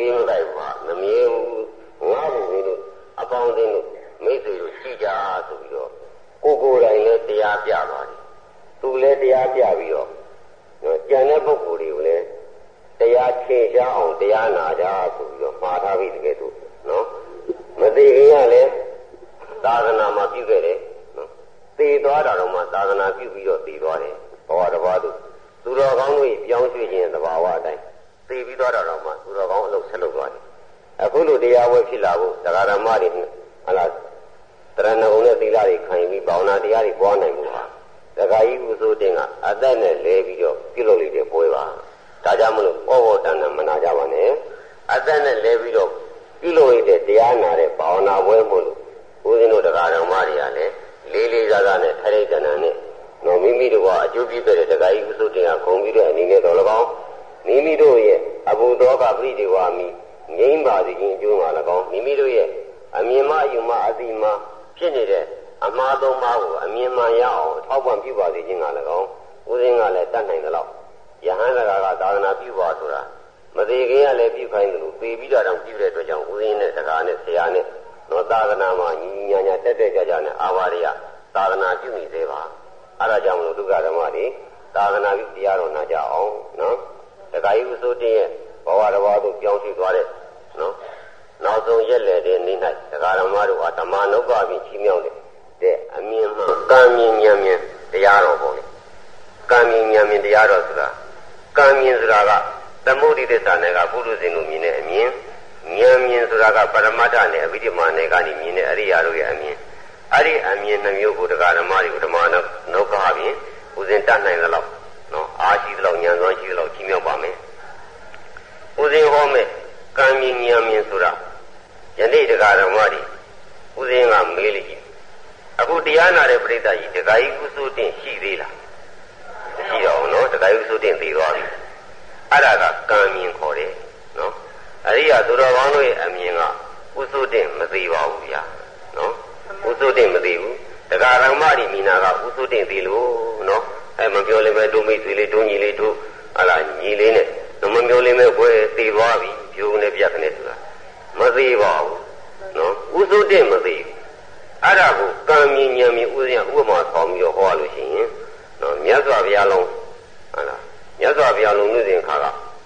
ပေးမလိုက်ပါမမြဲဘူးငါ့ဘုံတို့အပေါင်းအသင်းတို့မိတ်ဆွေတို့ကြည်ကြဆိုပြီးတော့ကိုယ်တိုင်လည်းတရားပြသွားတယ်သူလည်းတရားပြပြီးတော့ကြံတဲ့ပုဂ္ဂိုလ်တွေကိုလည်းတရားထင်ရှားအောင်တရားနာကြဆိုပြီးတော့မှားထားပြီးတကယ်တော့နော်မသိခင်ကလည်းသာသနာမှာပြုခဲ့တယ်နော်သိသွားတာတော့မှသာသနာပြုပြီးတော့သိသွားတယ်ဘဝတစ်ပါးသူတော်ကောင်းတို့ပြောင်းရွှေ့ခြင်းသဘာဝအတိုင်းသိပြီးသွားတာတော့မှသူတော်ကောင်းအလုပ်ဆက်လုပ်သွားတယ်အခုလိုတရားဝဲဖြစ်လာဖို့တရားဓမ္မတွေဟလာတရဏဂုံနဲ့သီလတွေခံပြီးဘာဝနာတရားတွေပွားနိုင်မှုဟာတခါကြီးဥဆိုတင်ကအသက်နဲ့လဲပြီးတော့ပြုလုပ်လိုက်တဲ့ပွဲပါဒါကြောင့်မလို့ဩဝတ္တနာမနာကြပါနဲ့အသက်နဲ့လဲပြီးတော့ပြုလုပ်လိုက်တဲ့တရားနာတဲ့ဘာဝနာပွဲမို့လို့ဦးဇင်းတို့တရားဓမ္မတွေကလည်းလေးလေးစားစားနဲ့ထိုက်တန်တန်နဲ့နော်မိမိတို့ကအကျိုးပြုတဲ့တရားကြီးဥဆိုတင်ကဂုံပြီးတဲ့အနေနဲ့တော်၎င်းမိမိတို့ရဲ့အဘုဒ္ဓကပရိဒေဝါမိငြိမ်းပါသည်ခြင်းအကျိုးမှာ၎င်းမိမိတို့ရဲ့အမြင်မှအယူမှအသိမှဖြစ်နေတဲ့အမှားသုံးပါးကိုအမြင်မှန်ရအောင်အထောက်ပံ့ပြုပါစေခြင်းက၎င်းဦးဇင်းကလည်းတတ်နိုင်သလောက်ယဟန်စကားကသာသနာပြုပါဆိုတာမသေးခင်ကလည်းပြုခိုင်းတယ်လို့ပေပြီးတော့ပြုတဲ့အတွက်ကြောင့်ဦးဇင်းနဲ့စကားနဲ့ဆရာနဲ့တော့သာသနာမှာညီညာညာတက်တက်ကြကြနဲ့အာဝါဒရသာသနာပြုနေသေးပါအဲဒါကြောင့်မလို့ဒုက္ခဓမ္မတွေသာသနာပြုတရားတော်နာကြအောင်နော်တခါကြီးဥဆိုတင်ရဲ့ဘဝတစ်ပါးသို့ပြောင်းရွှေ့သွားတဲ့နော်နောက်ဆုံးရက်လေတဲ့နေ့၌ဒကာဓမ္မတို့ဟာဓမ္မနုပ္ပဖြင့်ချီးမြှောက်တဲ့အမြင်မှကံမြင်ဉာဏ်မြင်တရားတော်ပေါ့လေကံမြင်ဉာဏ်မြင်တရားတော်ဆိုတာကံမြင်ဆိုတာကသမုဒိသစ္စာနဲ့ကပုရုဇဉ်တို့မြင်တဲ့အမြင်ဉာဏ်မြင်ဆိုတာကပရမတ္ထနဲ့အဝိဓမ္မာနဲ့ကနေမြင်တဲ့အရိယာတို့ရဲ့အမြင်အဲ့ဒီအမြင်နှမျိုးကိုဒကာဓမ္မတွေကိုဓမ္မနုပ္ပဖြင့်ဦးဇင်းတတ်နိုင်သလောက်နော်အားရှိသလောက်ဉာဏ်စွမ်းရှိသလောက်ချီးမြှောက်ပါမယ်ဦးဇင်းဟောမယ်ကံမြင်ဉာဏ်မြင်ဆိုတာယနေ့ဒကာဓမ္မတွေဦးဇင်းကမေးလိုက်အခုတရားနာတဲ့ပြိဿကြီးဒကာကြီးကုသိုလ်တင်ရှိသေးလားမရှိတော့ဘူးနော်ဒကာကြီးကုသိုလ်တင်သိသွားပြီအဲ့ဒါကကံမြင်ခေါ်တယ်နော်အရိယာသူတော်ကောင်းတို့ရဲ့အမြင်ကကုသိုလ်တင်မသိပါဘူးဗျာနော်ကုသိုလ်တင်မသိဘူးဒကာဓမ္မတွေမိနာကကုသိုလ်တင်သိလို့နော်မပြောလိမ့်မယ်တို့မိတ်ဆွေလေးတို့ညီလေးတို့ဟာလာညီလေးနဲ့မပြောလိမ့်မယ်ကိုယ်သိသွားပြီပြုံးနေပြတ်နေဆိုတာမသိပါဘူးနော်ကုသိုလ်တင်မသိဘူးအဲ့ဒါကိုကံမြင်ဉာဏ်မြင်ဥစဉ်ဥပမာဆောင်ပြီးတော့ဟောရလို့ရှိရင်နော်မြတ်စွာဘုရားလုံးဟာလားမြတ်စွာဘုရားလုံးလူစဉ်ခါက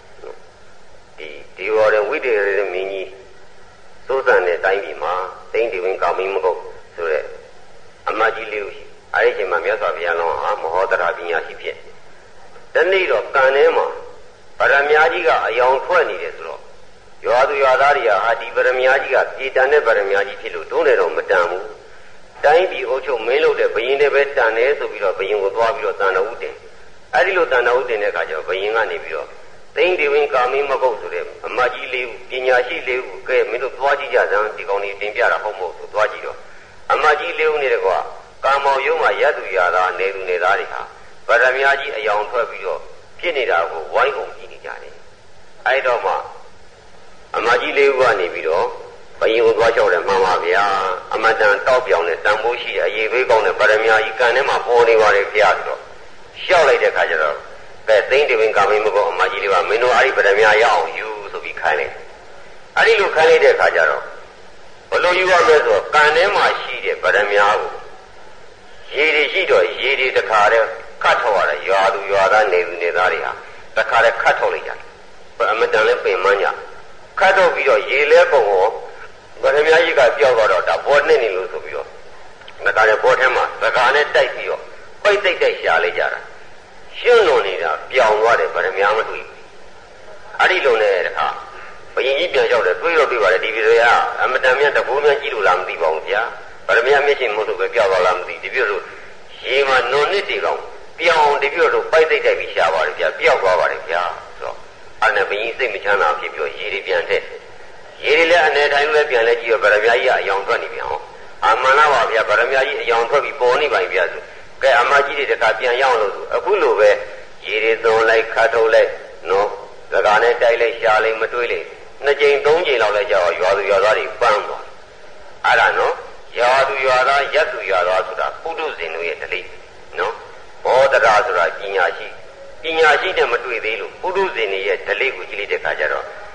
ဒီဝရဝိတေရမင်းကြီးစိုးစံတဲ့တိုင်းပြည်မှာသိန်းဒီဝင်ကောင်းမင်းမဟုတ်ဆိုတဲ့အမကြီးလေးဦးရှိအဲ့ဒီအချိန်မှာမြတ်စွာဘုရားလုံးဟာမဟောတရာပညာရှိဖြစ်တနေ့တော့ကံထဲမှာဗရမ ्या ကြီးကအယောင်ထွက်နေတယ်ဆိုတော့ရွာသူရွာသားတွေကဟာဒီဗရမ ्या ကြီးကပြေတန်တဲ့ဗရမ ्या ကြီးဖြစ်လို့တုံးတယ်တော့မတန်ဘူးတိုင်းပြည်အုပ်ချုပ်မင်းလုပ်တဲ့ဘယင်းတွေပဲတန်တယ်ဆိုပြီးတော့ဘယင်းကိုသွားပြီးတော့တန်တော်ဦးတင်အဲ့ဒီလိုတန်တော်ဦးတင်တဲ့အခါကျတော့ဘယင်းကနေပြီးတော့သိန်းဒီဝင်ကာမင်းမကုတ်ဆိုတဲ့အမကြီးလေးဦးပညာရှိလေးဦးကဲမင်းတို့သွားကြည့်ကြစမ်းဒီကောင်လေးတင်ပြတာဟုတ်မဟုတ်ဆိုသွားကြည့်တော့အမကြီးလေးဦးနေတဲ့ကွာကာမောင်ရုံးမှာရသူရသားနေသူနေသားတွေဟာဗရမ ्या ကြီးအယောင်ထွက်ပြီးတော့ဖြစ်နေတာကိုဝိုင်းအောင်ကြည့်နေကြတယ်အဲ့တော့မှအမကြီးလေးဦးကနေပြီးတော့ဘယင်းကိုသွားလျှောက်တယ်မှန်ပါဗျာအမတန်တောက်ပြောင်တဲ့တန်ဖိုးရှိတဲ့အရေးပေးကောင်းတဲ့ဗရမ ्या ကြီးကံထဲမှာပေါ်နေပါလေဖျားဆိုတော့လျှောက်လိုက်တဲ့ခါကျတော့ကဲသိန်းတပင်ကာမင်းမကောအမကြီးလေးကမင်းတို့အဲ့ဒီဗရမ ्या ရအောင်ယူဆိုပြီးခိုင်းလိုက်အဲ့ဒီလိုခိုင်းလိုက်တဲ့ခါကျတော့ဘလို့ယူရမလဲဆိုတော့ကံထဲမှာရှိတဲ့ဗရမ ्या ကိုရေတွေရှိတော့ရေတွေတခါတည်းခတ်ထုတ်ရတယ်ရွာသူရွာသားနေသူနေသားတွေဟာတခါတည်းခတ်ထုတ်လိုက်ကြတယ်အမတန်လည်းပင်မညာခတ်ထုတ်ပြီးတော့ရေလဲပုံကိုဗရမ ्या ကြီးကပြောက်တော့ဒါဘောနဲ့နေလို့ဆိုပြီးတော့ငါကလည်းဘောထဲမှာသကာနဲ့တိုက်ပြီးတော့ပိတ်တိတ်ရှာလိုက်ကြတာရှင်းလွန်နေတာပြောင်းသွားတယ်ဗရမ ्या မတွေ့ဘူးအဲ့ဒီလိုနဲ့တခါဘယင်ကြီးပြန်လျှောက်တယ်တွေးတော့တွေးပါတယ်ဒီပြည်ကအမတန်မြတ်တကူးများကြည့်လို့လားမသိပါဘူးဗျာဗရမ ्या မျက်စိမဟုတ်လို့ပဲပြောက်သွားလားမသိဒီပြည်တို့ရေမှာနွန်နစ်တွေကောင်ပြောင်းဒီပြည်တို့ပိုက်တိတ်တိုက်ပြီးရှားပါတယ်ဗျာပြောက်သွားပါတယ်ဗျာဆိုတော့အဲ့နဲ့ဘယင်စိတ်မချမ်းသာဖြစ်ပြီးရေတွေပြန်တဲ့ရေတွေလည်းအနေတိုင်းလည်းပြန်လဲကြည့်တော့ဗရမ ्या ကြီးကအယောင်ထွက်နေပြန်ဟောအမှန်လားပါဗျာဗရမ ्या ကြီးအယောင်ထွက်ပြီးပေါ်နေပါပြီဗျာဆိုကဲအမကြီးတွေတခါပြန်ရောက်လို့ဆိုအခုလိုပဲရေတွေသွန်လိုက်ခတ်ထုတ်လိုက်နော်သကာနဲ့တိုက်လိုက်ရှားလိုက်မတွေးလိုက်နှစ်ကြိမ်သုံးကြိမ်လောက်လဲကြောက်ရွာသူရွာသားတွေပန်းသွားအဲ့ဒါနော်ရွာသူရွာသားရက်သူရွာသားဆိုတာပုထုဇဉ်တို့ရဲ့ဓလေ့နော်ဘောဓရာဆိုတာပညာရှိနဲ့မတွေ့သေးလို့ပုထုဇဉ်တွေရဲ့ဓလေ့ကိုကြည့်လိုက်တဲ့အခါကျတော့အ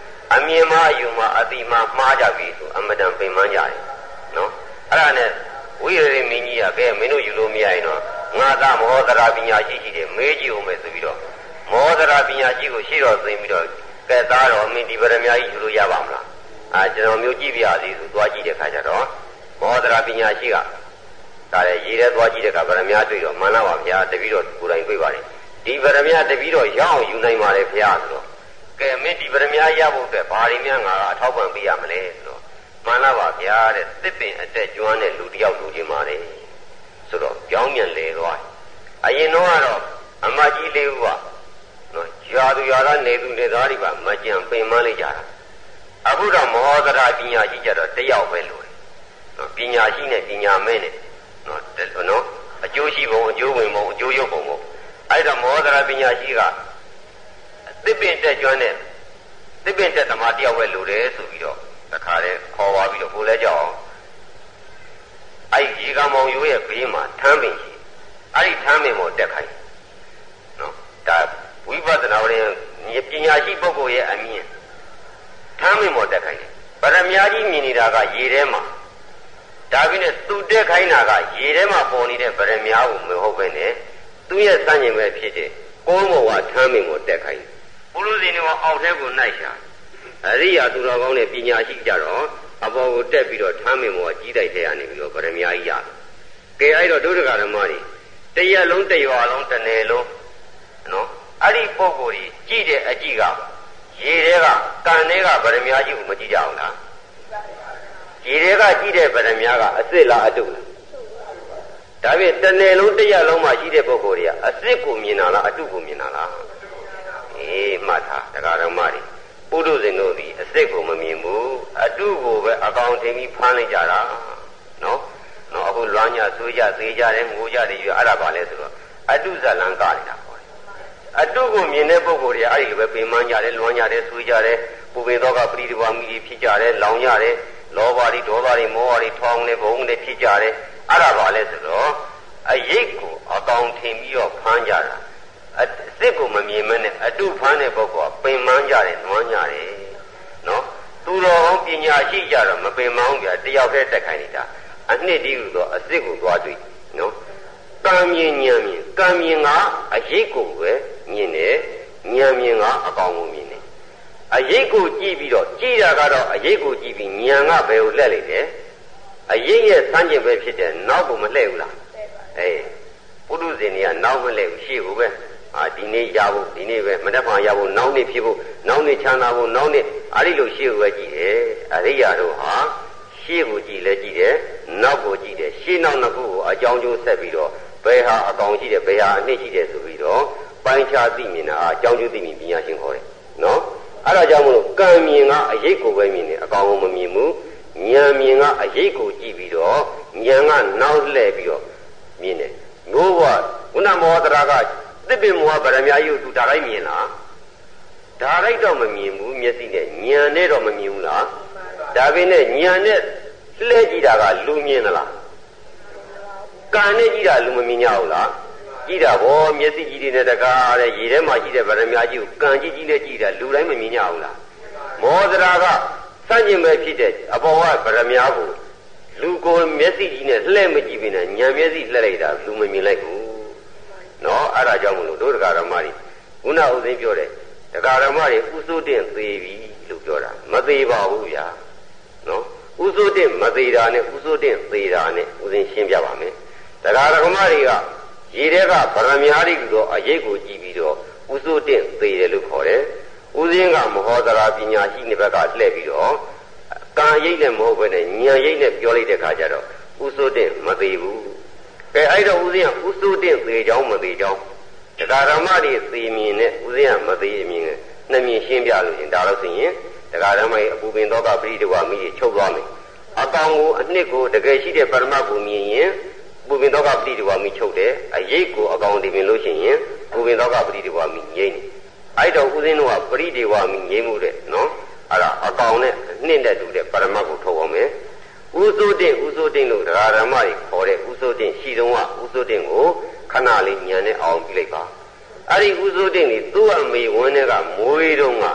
မြင်မှယူမှအတိမှမှားကြပြီဆိုအမတန်ပင်ပန်းကြတယ်နော်အဲ့ဒါနဲ့ဝိရရေမင်းကြီးကကဲမင်းတို့ယူလို့မရရင်တော့ငါသားမောဒရာပညာရှိရှိတယ်မေးကြည့်ဦးမယ်ဆိုပြီးတော့မောဒရာပညာရှိကိုရှေ့တော်သိမ်းပြီးတော့ကဲသားတော်မင်းဒီဗရမ ्या ကြီးယူလို့ရပါမလားကျွန်တော်မျိုးကြည့်ပြရသေးဆိုသွားကြည့်တဲ့ခါကျတော့မောဒရာပညာရှိကဒါလည်းရေးတဲ့သွားကြည့်တဲ့ခါဗရမ ्या တွေ့တော့မှန်လားပါဗျာတပည့်တော်ကိုယ်တိုင်တွေ့ပါတယ်ဒီဗရမ ्या တပည့်တော်ရအောင်ယူနိုင်ပါလေဗျာဆိုတော့ကဲမင်းဒီဗရမ ्या ရဖို့အတွက်ဘာတွေများငါအထောက်ပံ့ပေးရမလဲဆိုတော့မှန်လားပါဗျာတဲ့တစ်ပင်အတက်ကျွမ်းတဲ့လူတယောက်လူချင်းပါလေဆိုတော့ကြောင်းမြန်လေသွားအရင်တော့ကတော့အမကြီးလေးဦးကနော်ရွာသူရွာသားနေသူနေသားတွေပါမကြံပင်မလိုက်ကြတာအခုတော့မောဒရာပညာရှိကြတော့တယောက်ပဲလို့နော်ပညာရှိနဲ့ပညာမဲနဲ့နော်အကျိုးရှိပုံအကျိုးဝင်ပုံအကျိုးရုပ်ပုံပေါ့အဲ့တော့မောဒရာပညာရှိကတစ်ပင်တက်ကျွမ်းတဲ့တစ်ပင်တက်သမားတယောက်ပဲလို့တယ်ဆိုပြီးတော့တခါတည်းခေါ်သွားပြီးတော့ကိုလည်းကြောက်အောင်အဲ့ဒီကံမောင်ရိုးရဲ့ဘေးမှာထမ်းပင်ရှိအဲ့ဒီထမ်းပင်ကိုတက်ခိုင်းနော်ဒါဝိပဿနာရဲ့ပညာရှိပုဂ္ဂိုလ်ရဲ့အမြင်ထမ်းပင်ကိုတက်ခိုင်းတယ်ဗရမ ्या ကြီးမြင်နေတာကရေထဲမှာဒါပြင်းနဲ့သူတက်ခိုင်းတာကရေထဲမှာပေါ်နေတဲ့ဗရမ ्या ကိုမဟုတ်ပဲနဲ့သူ့ရဲ့စမ်းကျင်ပဲဖြစ်တဲ့ကုန်းဘောကထမ်းပင်ကိုတက်ခိုင်းပုရုဇဉ်တွေအောက်ထဲကိုနှိုက်ရှာအရိယာသူတော်ကောင်းတဲ့ပညာရှိကြတော့အပေါ်ကိုတက်ပြီးတော့ထမ်းမင်ဘောကြီးတိုက်ထဲကနေပြီးတော့ဗရမ ्या ကြီးရတယ်။ကဲအဲ့တော့ဒုဒကဓမ္မတွေတရက်လုံးတရွာလုံးတစ်နယ်လုံးနော်အဲ့ဒီပုံကိုယ်ကြီးကြည့်တဲ့အကြည့်ကရေထဲကကန်ထဲကဗရမ ्या ကြီးကိုမကြည့်ကြအောင်လား။ရေထဲကကြည့်တဲ့ဗရမ ्या ကအစ်စ်လားအတုလား။ဒါဖြင့်တစ်နယ်လုံးတရက်လုံးမှာရှိတဲ့ပုံကိုယ်တွေကအစ်စ်ကိုမြင်တာလားအတုကိုမြင်တာလား။အေးမှတ်ထားဒကာဓမ္မတွေပုထုဇဉ်တို့ဒီအစစ်ကိုမမြင်ဘူးအတုကိုပဲအကောင်ထင်ပြီးဖမ်းလိုက်ကြတာနော်အခုလွမ်းညဆွေးကြသေးကြတယ်ငိုကြတယ်ယူအဲ့ဒါပါလဲဆိုတော့အတုဇလံကနေတာပေါ့အတုကိုမြင်တဲ့ပုဂ္ဂိုလ်တွေအဲ့ဒီလိုပဲပင်မကြတယ်လွမ်းကြတယ်ဆွေးကြတယ်ပူပင်တော့ကပရိဒီဝါမိတွေဖြစ်ကြတယ်လောင်ကြတယ်လောဘတွေဒေါသတွေမောဟတွေထောင်းနေဘုံတွေဖြစ်ကြတယ်အဲ့ဒါပါလဲဆိုတော့အရိပ်ကိုအကောင်ထင်ပြီးတော့ဖမ်းကြတာအစစ်ကိုမမြင်မနဲ့အတုဖမ်းတဲ့ပုဂ္ဂိုလ်ကပင်မကြတယ်နွမ်းကြတယ်နော်သူတော်ကောင်းပညာရှိကြတော့မပင်မအောင်ပြတယောက်တည်းတက်ခိုင်းနေတာအနှစ်တည်းဟူသောအစစ်ကိုသွားတွေ့နော်ကံမြင်ဉာဏ်မြင်ကံမြင်ကအရိပ်ကိုပဲမြင်တယ်ဉာဏ်မြင်ကအကောင်ကိုမြင်တယ်အရိပ်ကိုကြည့်ပြီးတော့ကြည့်တာကတော့အရိပ်ကိုကြည့်ပြီးဉာဏ်ကဘယ်ကိုလှည့်လိုက်တယ်အရိပ်ရဲ့ဆန်းကျင်ပဲဖြစ်တယ်နောက်ကိုမလှည့်ဘူးလားအေးပုထုဇဉ်တွေကနောက်မလှည့်ဘူးရှေ့ကိုပဲဒီနေ့ရဖို့ဒီနေ့ပဲမနှက်ဖန်ရဖို့နောက်နေ့ဖြစ်ဖို့နောက်နေ့ချမ်းသာဖို့နောက်နေ့အဲ့ဒီလိုရှေ့ကိုပဲကြည့်တယ်အရိယာတို့ဟာရှေ့ကိုကြည့်လဲကြည့်တယ်နောက်ကိုကြည့်တယ်ရှေ့နောက်နှစ်ခုကိုအကြောင်းကျိုးဆက်ပြီးတော့ဘယ်ဟာအကောင်ရှိတယ်ဘယ်ဟာအနှစ်ရှိတယ်ဆိုပြီးတော့ပိုင်းခြားသိမြင်တာအကြောင်းကျိုးသိမြင်ပညာရှင်ခေါ်တယ်နော်အဲ့ဒါကြောင့်မလို့ကံမြင်ကအရိပ်ကိုပဲမြင်တယ်အကောင်ကိုမမြင်ဘူးဉာဏ်မြင်ကအရိပ်ကိုကြည့်ပြီးတော့ဉာဏ်ကနောက်လှည့်ပြီးတော့မြင်တယ်ငိုးဘခုနမောဒရာကတစ်ပင်မောဗရမ ्या ကြီးကိုသူဒါလိုက်မြင်လားဒါလိုက်တော့မမြင်ဘူးမျက်စိနဲ့ဉာဏ်နဲ့တော့မမြင်ဘူးလားဒါပေမဲ့ဉာဏ်နဲ့လှည့်ကြည့်တာကလူမြင်သလားကံနဲ့ကြည့်တာလူမမြင်ကြဘူးလားကြည့်တာဗောမျက်စိကြည့်နေတဲ့တကားတဲ့ရေထဲမှာရှိတဲ့ဗရမ ्या ကြီးကိုကံကြည့်ကြည့်နဲ့ကြည့်တာလူတိုင်းမမြင်ကြဘူးလားမောဒရာကစန့်ကျင်ပဲဖြစ်တဲ့အပေါ်ကဗရမ ्या ကိုလူကိုမျက်စိကြီးနဲ့လှည့်မကြည့်ဘဲနဲ့ဉာဏ်မျက်စိလှည့်လိုက်တာလူမမြင်လိုက်ဘူးနော်အဲ့ဒါကြောင့်မလို့တို့တရားဓမ္မတွေခုနဥစဉ်ပြောတယ်တရားဓမ္မတွေဥစိုးတင်သေးပြီလို့ပြောတာမသေးပါဘူးဗျာနော်ဥစိုးတင်မသေးတာနဲ့ဥစိုးတင်သေးတာနဲ့ဥစဉ်ရှင်းပြပါမယ်တရားဓမ္မတွေကရေထဲကဗရမ ्या တွေကတော့အရေးကိုကြည့်ပြီးတော့ဥစိုးတင်သေးတယ်လို့ခေါ်တယ်ဥစဉ်ကမဟောဒရာပညာရှိတဲ့ဘက်ကလှည့်ပြီးတော့ကံရိပ်နဲ့မဟုတ်ဘဲနဲ့ဉာဏ်ရိပ်နဲ့ပြောလိုက်တဲ့ခါကျတော့ဥစိုးတင်မသေးဘူးကဲအဲ့တော့ဦးဇင်းကဥစိုးတင်သေးကြောင်းမသေးကြောင်းတရားဓမ္မတွေသိမြင်နဲ့ဦးဇင်းကမသေးအမြင်နဲ့နှစ်မြင်ရှင်းပြလို့ရှင်ဒါလို့ဆိုရင်တရားဓမ္မရဲ့အပူပင်သောကပရိဒဝါမိကြီးချုပ်သွားမယ်အကောင်ကိုအနှစ်ကိုတကယ်ရှိတဲ့ပရမတ်ကိုမြင်ရင်ပူပင်သောကပရိဒဝါမိချုပ်တယ်အရိပ်ကိုအကောင်ဒီပင်လို့ရှိရင်ပူပင်သောကပရိဒဝါမိငြိမ့်တယ်အဲ့တော့ဦးဇင်းတို့ကပရိဒဝါမိငြိမ့်မှုတဲ့နော်အဲ့ဒါအကောင်နဲ့အနှစ်နဲ့တူတဲ့ပရမတ်ကိုထုတ်အောင်မယ်ဥစိုးတင်လို့တရားဓမ္မတွေခေါ်တဲ့ဥစိုးတင်ရှိတုံးကဥစိုးတင်ကိုခဏလေးညံနဲ့အောင်ပြလိုက်ပါအဲ့ဒီဥစိုးတင်တွေသူ့အမေဝင်းတွေကမွေးတုံးက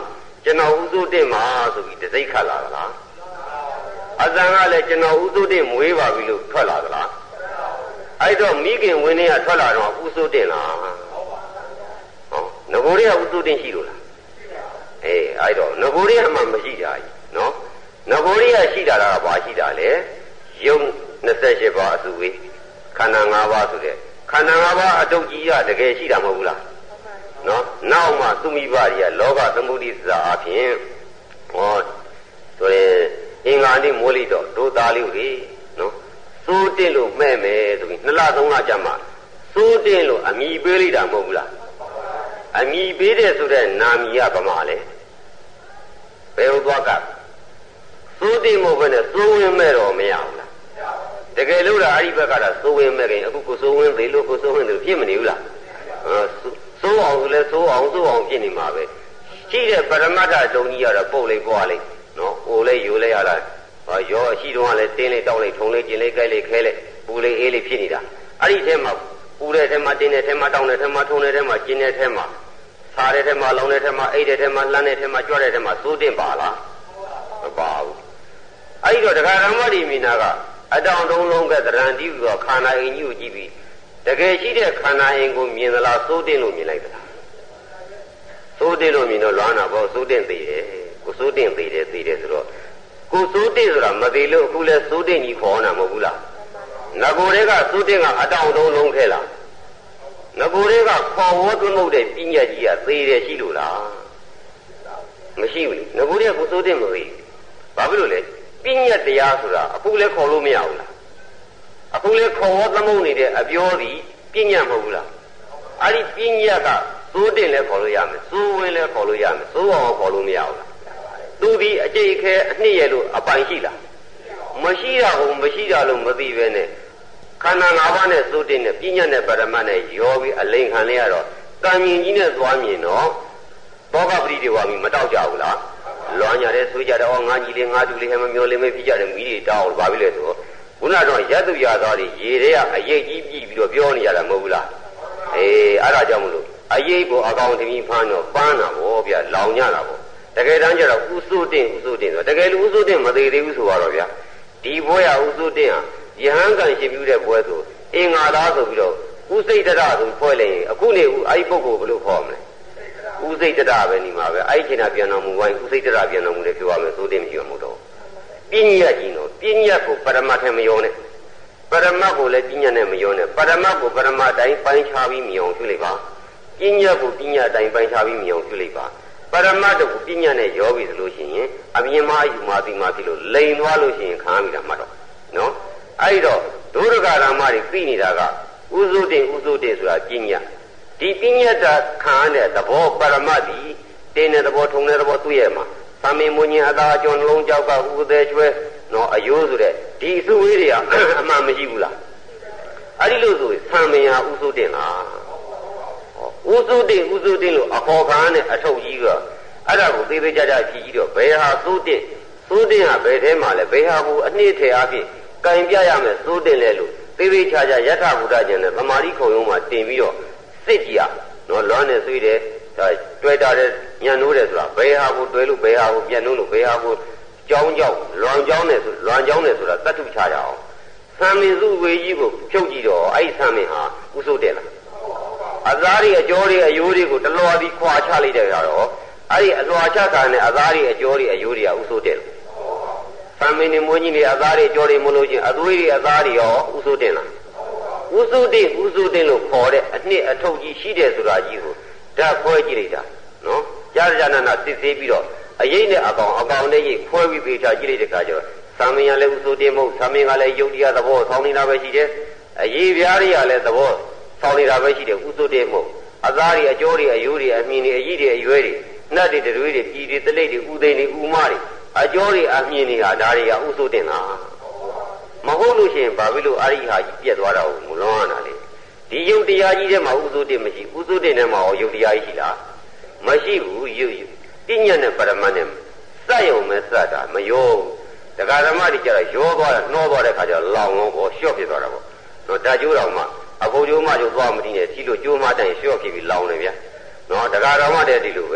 ကျွန်တော်ဥစိုးတင်မှာဆိုပြီးတစိတ်ခတ်လာသလားအတန်ကလည်းကျွန်တော်ဥစိုးတင်မွေးပါပြီလို့ထွက်လာသလားအဲ့တော့မိခင်ဝင်းနေကထွက်လာတော့ဥစိုးတင်လားဟောငကိုတွေကဥစိုးတင်ရှိလို့လားအဲ့တော့ငကိုတွေကမှမရှိတာကြီးနော်ငကိုတွေကရှိတာကဘာရှိတာလဲယုံ28ပါးအစုဝေးခန္ဓာ5ပါးဆိုတဲ့ခန္ဓာ5ပါးအတုတ်ကြီးကတကယ်ရှိတာမဟုတ်ဘူးလားနော်နောက်မှသူမိဘတွေကလောကသမုဒိသစာအဖြစ်ဟောဆိုရင်အင်္ဂါနေ့မိုးလိတော့ဒုသားလေးတွေနော်စိုးတင်လို့မဲ့မယ်ဆိုပြီး2လ3လကြာမှစိုးတင်လို့အမိပေးလိုက်တာမဟုတ်ဘူးလားအမိပေးတဲ့ဆိုတဲ့နာမည်ကဗမာလဲဘယ်လိုသွားကစိုးတင်မို့ပဲနဲ့စိုးဝင်မဲ့တော့မရဘူးလားတကယ်လို့လားအဲ့ဒီဘက်ကတော့စိုးဝင်မဲ့ခင်အခုကိုစိုးဝင်သေးလို့ကိုစိုးဝင်သေးဖြစ်မနေဘူးလားစိုးအောင်ဆိုလဲစိုးအောင်ဖြစ်နေမှာပဲရှိတဲ့ပရမတ္ထတုံကြီးကတော့ပုတ်လိုက်ပွားလိုက်နော်အိုလိုက်ယူလိုက်ရတာရောအရှိတုံးကလည်းတင်းလိုက်တောက်လိုက်ထုံလိုက်ကျင်လိုက်ကြိုက်လိုက်ခဲလိုက်ပူလိုက်အေးလိုက်ဖြစ်နေတာအဲ့ဒီထဲမှာပူတဲ့ထဲမှာတင်းတဲ့ထဲမှာတောင်းတဲ့ထဲမှာထုံတဲ့ထဲမှာကျင်တဲ့ထဲမှာစားတဲ့ထဲမှာလောင်တဲ့ထဲမှာအိတ်တဲ့ထဲမှာလှမ်းတဲ့ထဲမှာကြွတဲ့ထဲမှာစိုးတင်ပါလားမပါဘူးအဲ့ဒီတော့ဒကာရမတိမိနာကအတောင်တုံးလုံးကသရဏတိကခန္ဓာအိမ်ကြီးကိုကြည့်ပြီးတကယ်ရှိတဲ့ခန္ဓာအိမ်ကိုမြင်သလားစိုးတင်လို့မြင်လိုက်သလားစိုးတင်လို့မြင်တော့လွမ်းတာပေါ့စိုးတင်သေးတယ်ကိုစိုးတင်သေးတယ်ဆိုတော့ကိုစိုးတင်ဆိုတာမသေးလို့အခုလဲစိုးတင်ကြီးခေါ်တာမဟုတ်ဘူးလားငကိုတွေကစိုးတင်ကအတောင်တုံးလုံးခဲလားငကိုတွေကခေါ်ဝေါ်သွင်းမှုတဲ့ပညာကြီးကသေးတယ်ရှိလို့လားမရှိဘူးလေငကိုတွေကကိုစိုးတင်မသေးဘာဖြစ်လို့လဲပညာတရားဆိုတာအခုလဲခေါ်လို့မရဘူးလားအခုလဲခေါ်ဝေါ်သမုံနေတဲ့အပြောသည်ပညာမဟုတ်ဘူးလားအဲ့ဒီပညာကစိုးတင်လဲခေါ်လို့ရမယ်စိုးဝင်လဲခေါ်လို့ရမယ်စိုးအောင်ခေါ်လို့မရဘူးလားသူဒီအကျိတ်ခဲအနှစ်ရလို့အပိုင်ရှိလားမရှိတာဟုတ်မရှိတာလို့မသိပဲနဲ့ခန္ဓာ၅ပါးနဲ့စိုးတင်နဲ့ပညာနဲ့ပရမတ်နဲ့ရောပြီးအလိန်ခံလဲရတော့ကံမြင်ကြီးနဲ့သွားမြင်တော့ဘောဂပရိဒေဝမီမတောက်ကြဘူးလားလွမ်းကြတယ်ဆိုကြတယ်ငါကြီးလေးငါတူလေးဟဲ့မမျောလေးမဖြစ်ကြတယ်မိတွေတောက်ဘာဖြစ်လဲဆိုခုနတော့ရတုရသားတွေရေတွေကအရေးကြီးပြီးတော့ပြောနေရတာမဟုတ်ဘူးလားအဲ့ဒါကြောင့်မလို့အရေးကိုအကောင်သမီးဖမ်းတော့ပန်းတာဗောဗျလောင်ကြတာဗောတကယ်တမ်းကျတော့ဥစိုးတင်ဆိုတကယ်လို့ဥစိုးတင်မသေးသေးဘူးဆိုတော့ဗျာဒီဘွဲရဥစိုးတင်ဟာယဟန်ကံရှင်ပြုတဲ့ဘွဲဆိုအင်္ဂါသားဆိုပြီးတော့ဥစိတ်တရဆိုဖွဲ့လိုက်ရင်အခုနေဦးအဲ့ဒီပုဂ္ဂိုလ်ဘယ်လိုခေါ်မလဲဥစိတ်တရပဲနေမှာပဲအဲ့ဒီချိန်ကပြန်တော်မူဝိုင်းဥစိတ်တရပြန်တော်မူတယ်ပြောရမယ်စိုးတင်မရှိမှမဟုတ်တော့ပညာကြီးနော်ပညာကိုပရမတ်ထဲမယောနဲ့ပရမတ်ကိုလည်းပညာနဲ့မယောနဲ့ပရမတ်ကိုပရမတ်တိုင်းပိုင်းခြားပြီးမြင်အောင်ပြုလိုက်ပါပညာကိုပညာတိုင်းပိုင်းခြားပြီးမြင်အောင်ပြုလိုက်ပါပရမတ်ကိုပညာနဲ့ရောပြီဆိုလို့ရှိရင်အမြင်မှယူမှသိမှဖြစ်လို့လိန်သွားလို့ရှိရင်ခံမိတာမှတ်တော့နော်အဲ့တော့ဒုရကရာမတွေသိနေတာကဥစုတင်ဆိုတာပညာဒီပညာတာခံတဲ့သဘောပရမတ်ဒီတင်းတဲ့သဘောထုံတဲ့သဘောတွေ့ရမှာသမင်မွညင်အသာကျော်နှလုံးကြောက်ကဥသေးချွဲနော်အယိုးဆိုတဲ့ဒီအစုဝေးတွေကအမှန်မရှိဘူးလားအဲ့ဒီလို့ဆိုရင်သမင်ဟာဥစုတင်လားဥစုတင်လို့အခေါ်ခံနဲ့အထုပ်ကြီးကအဲ့ဒါကိုသေးသေးကြကြကြည့်ကြည့်တော့ဘယ်ဟာစိုးတင်ကဘယ်ထဲမှာလဲဘယ်ဟာကိုအနှစ်ထဲအဖြစ်ကင်ပြရမယ်စိုးတင်လဲလို့သေးသေးချာချာယထာဘုဒ္ဓကျန်တဲ့သမာဓိခုံရုံးမှာတင်ပြီးတော့စစ်ကြည့်ရနော်လွမ်းနေဆွေးတယ်တွဲတာတဲ့ညံနိုးတယ်ဆိုတာဘယ်ဟာကိုတွဲလို့ဘယ်ဟာကိုပြန်နိုးလို့ဘယ်ဟာကိုကြောင်းလွန်ကြောင်းတယ်ဆိုတာတတ်ထုချကြအောင်သံမင်းစုဝေကြီးကိုဖြုတ်ကြည့်တော့အဲ့ဒီသံမင်းဟာဥစိုးတယ်လားအသားတွေအကျော်တွေအယိုးတွေကိုတလွာပြီးခွာချလိုက်တဲ့အခါတော့အဲ့ဒီအလွာချတာနဲ့အသားတွေအကျော်တွေအယိုးတွေကဥစိုးတယ်လားသံမင်းနေမွေးကြီးတွေအသားတွေအကျော်တွေမလို့ချင်းအသွေးတွေအသားတွေရောဥစိုးတယ်လားဥစိုးတယ်လို့ခေါ်တဲ့အနှစ်အထုပ်ကြီးရှိတယ်ဆိုတာကြီးကိုဓာတ်ခွဲကြည့်လိုက်တာနော်ကြာနာစစ်သေးပြီးတော့အရေးနဲ့အကောင်နဲ့ရိတ်ခွဲပြီးပေးချကြည့်လိုက်တဲ့အခါကျတော့သံမင်းကလည်းဥစိုးတင်မဟုတ်သံမင်းကလည်းယုတ်တရားသဘောဆောင်းနေတာပဲရှိတယ်အရေးပြားတွေကလည်းသဘောဆောင်းနေတာပဲရှိတယ်ဥစိုးတင်မဟုတ်အသားတွေအကျော်တွေအယိုးတွေအမြင်တွေအရည်တွေအရွယ်တွေနှက်တွေတတွေးတွေပြည်တွေတလိပ်တွေဥသိန်းတွေဥမတွေအကျော်တွေအမြင်တွေဟာဒါတွေကဥစိုးတင်လားမဟုတ်လို့ရှိရင်ဘာဖြစ်လို့အာရိဟာကြီးပြက်သွားတာကိုမလွန်ရတာလေဒီယုတ်တရားကြီးထဲမှာဥစိုးတင်မရှိဥစိုးတင်ထဲမှာယုတ်တရားကြီးရှိလားမရှိဘူးယုတ်ပညာနဲ့ပရမတ်နဲ့စက်ယုံမဲ့စက်တာမယောဒကာဓမ္မတွေကြတော့ရောသွားတယ်နှောသွားတဲ့ခါကျတော့လောင်လုံးပေါ့လျှော့ဖြစ်သွားတာပေါ့နော်ဓာတ်ကျိုးတော်မှအဖို့ကျိုးမှကျိုးသွားမတည်နဲ့စီလို့ကျိုးမှတိုင်လျှော့ဖြစ်ပြီးလောင်နေဗျာနော်ဒကာဓမ္မတဲ့ဒီလိုပဲပ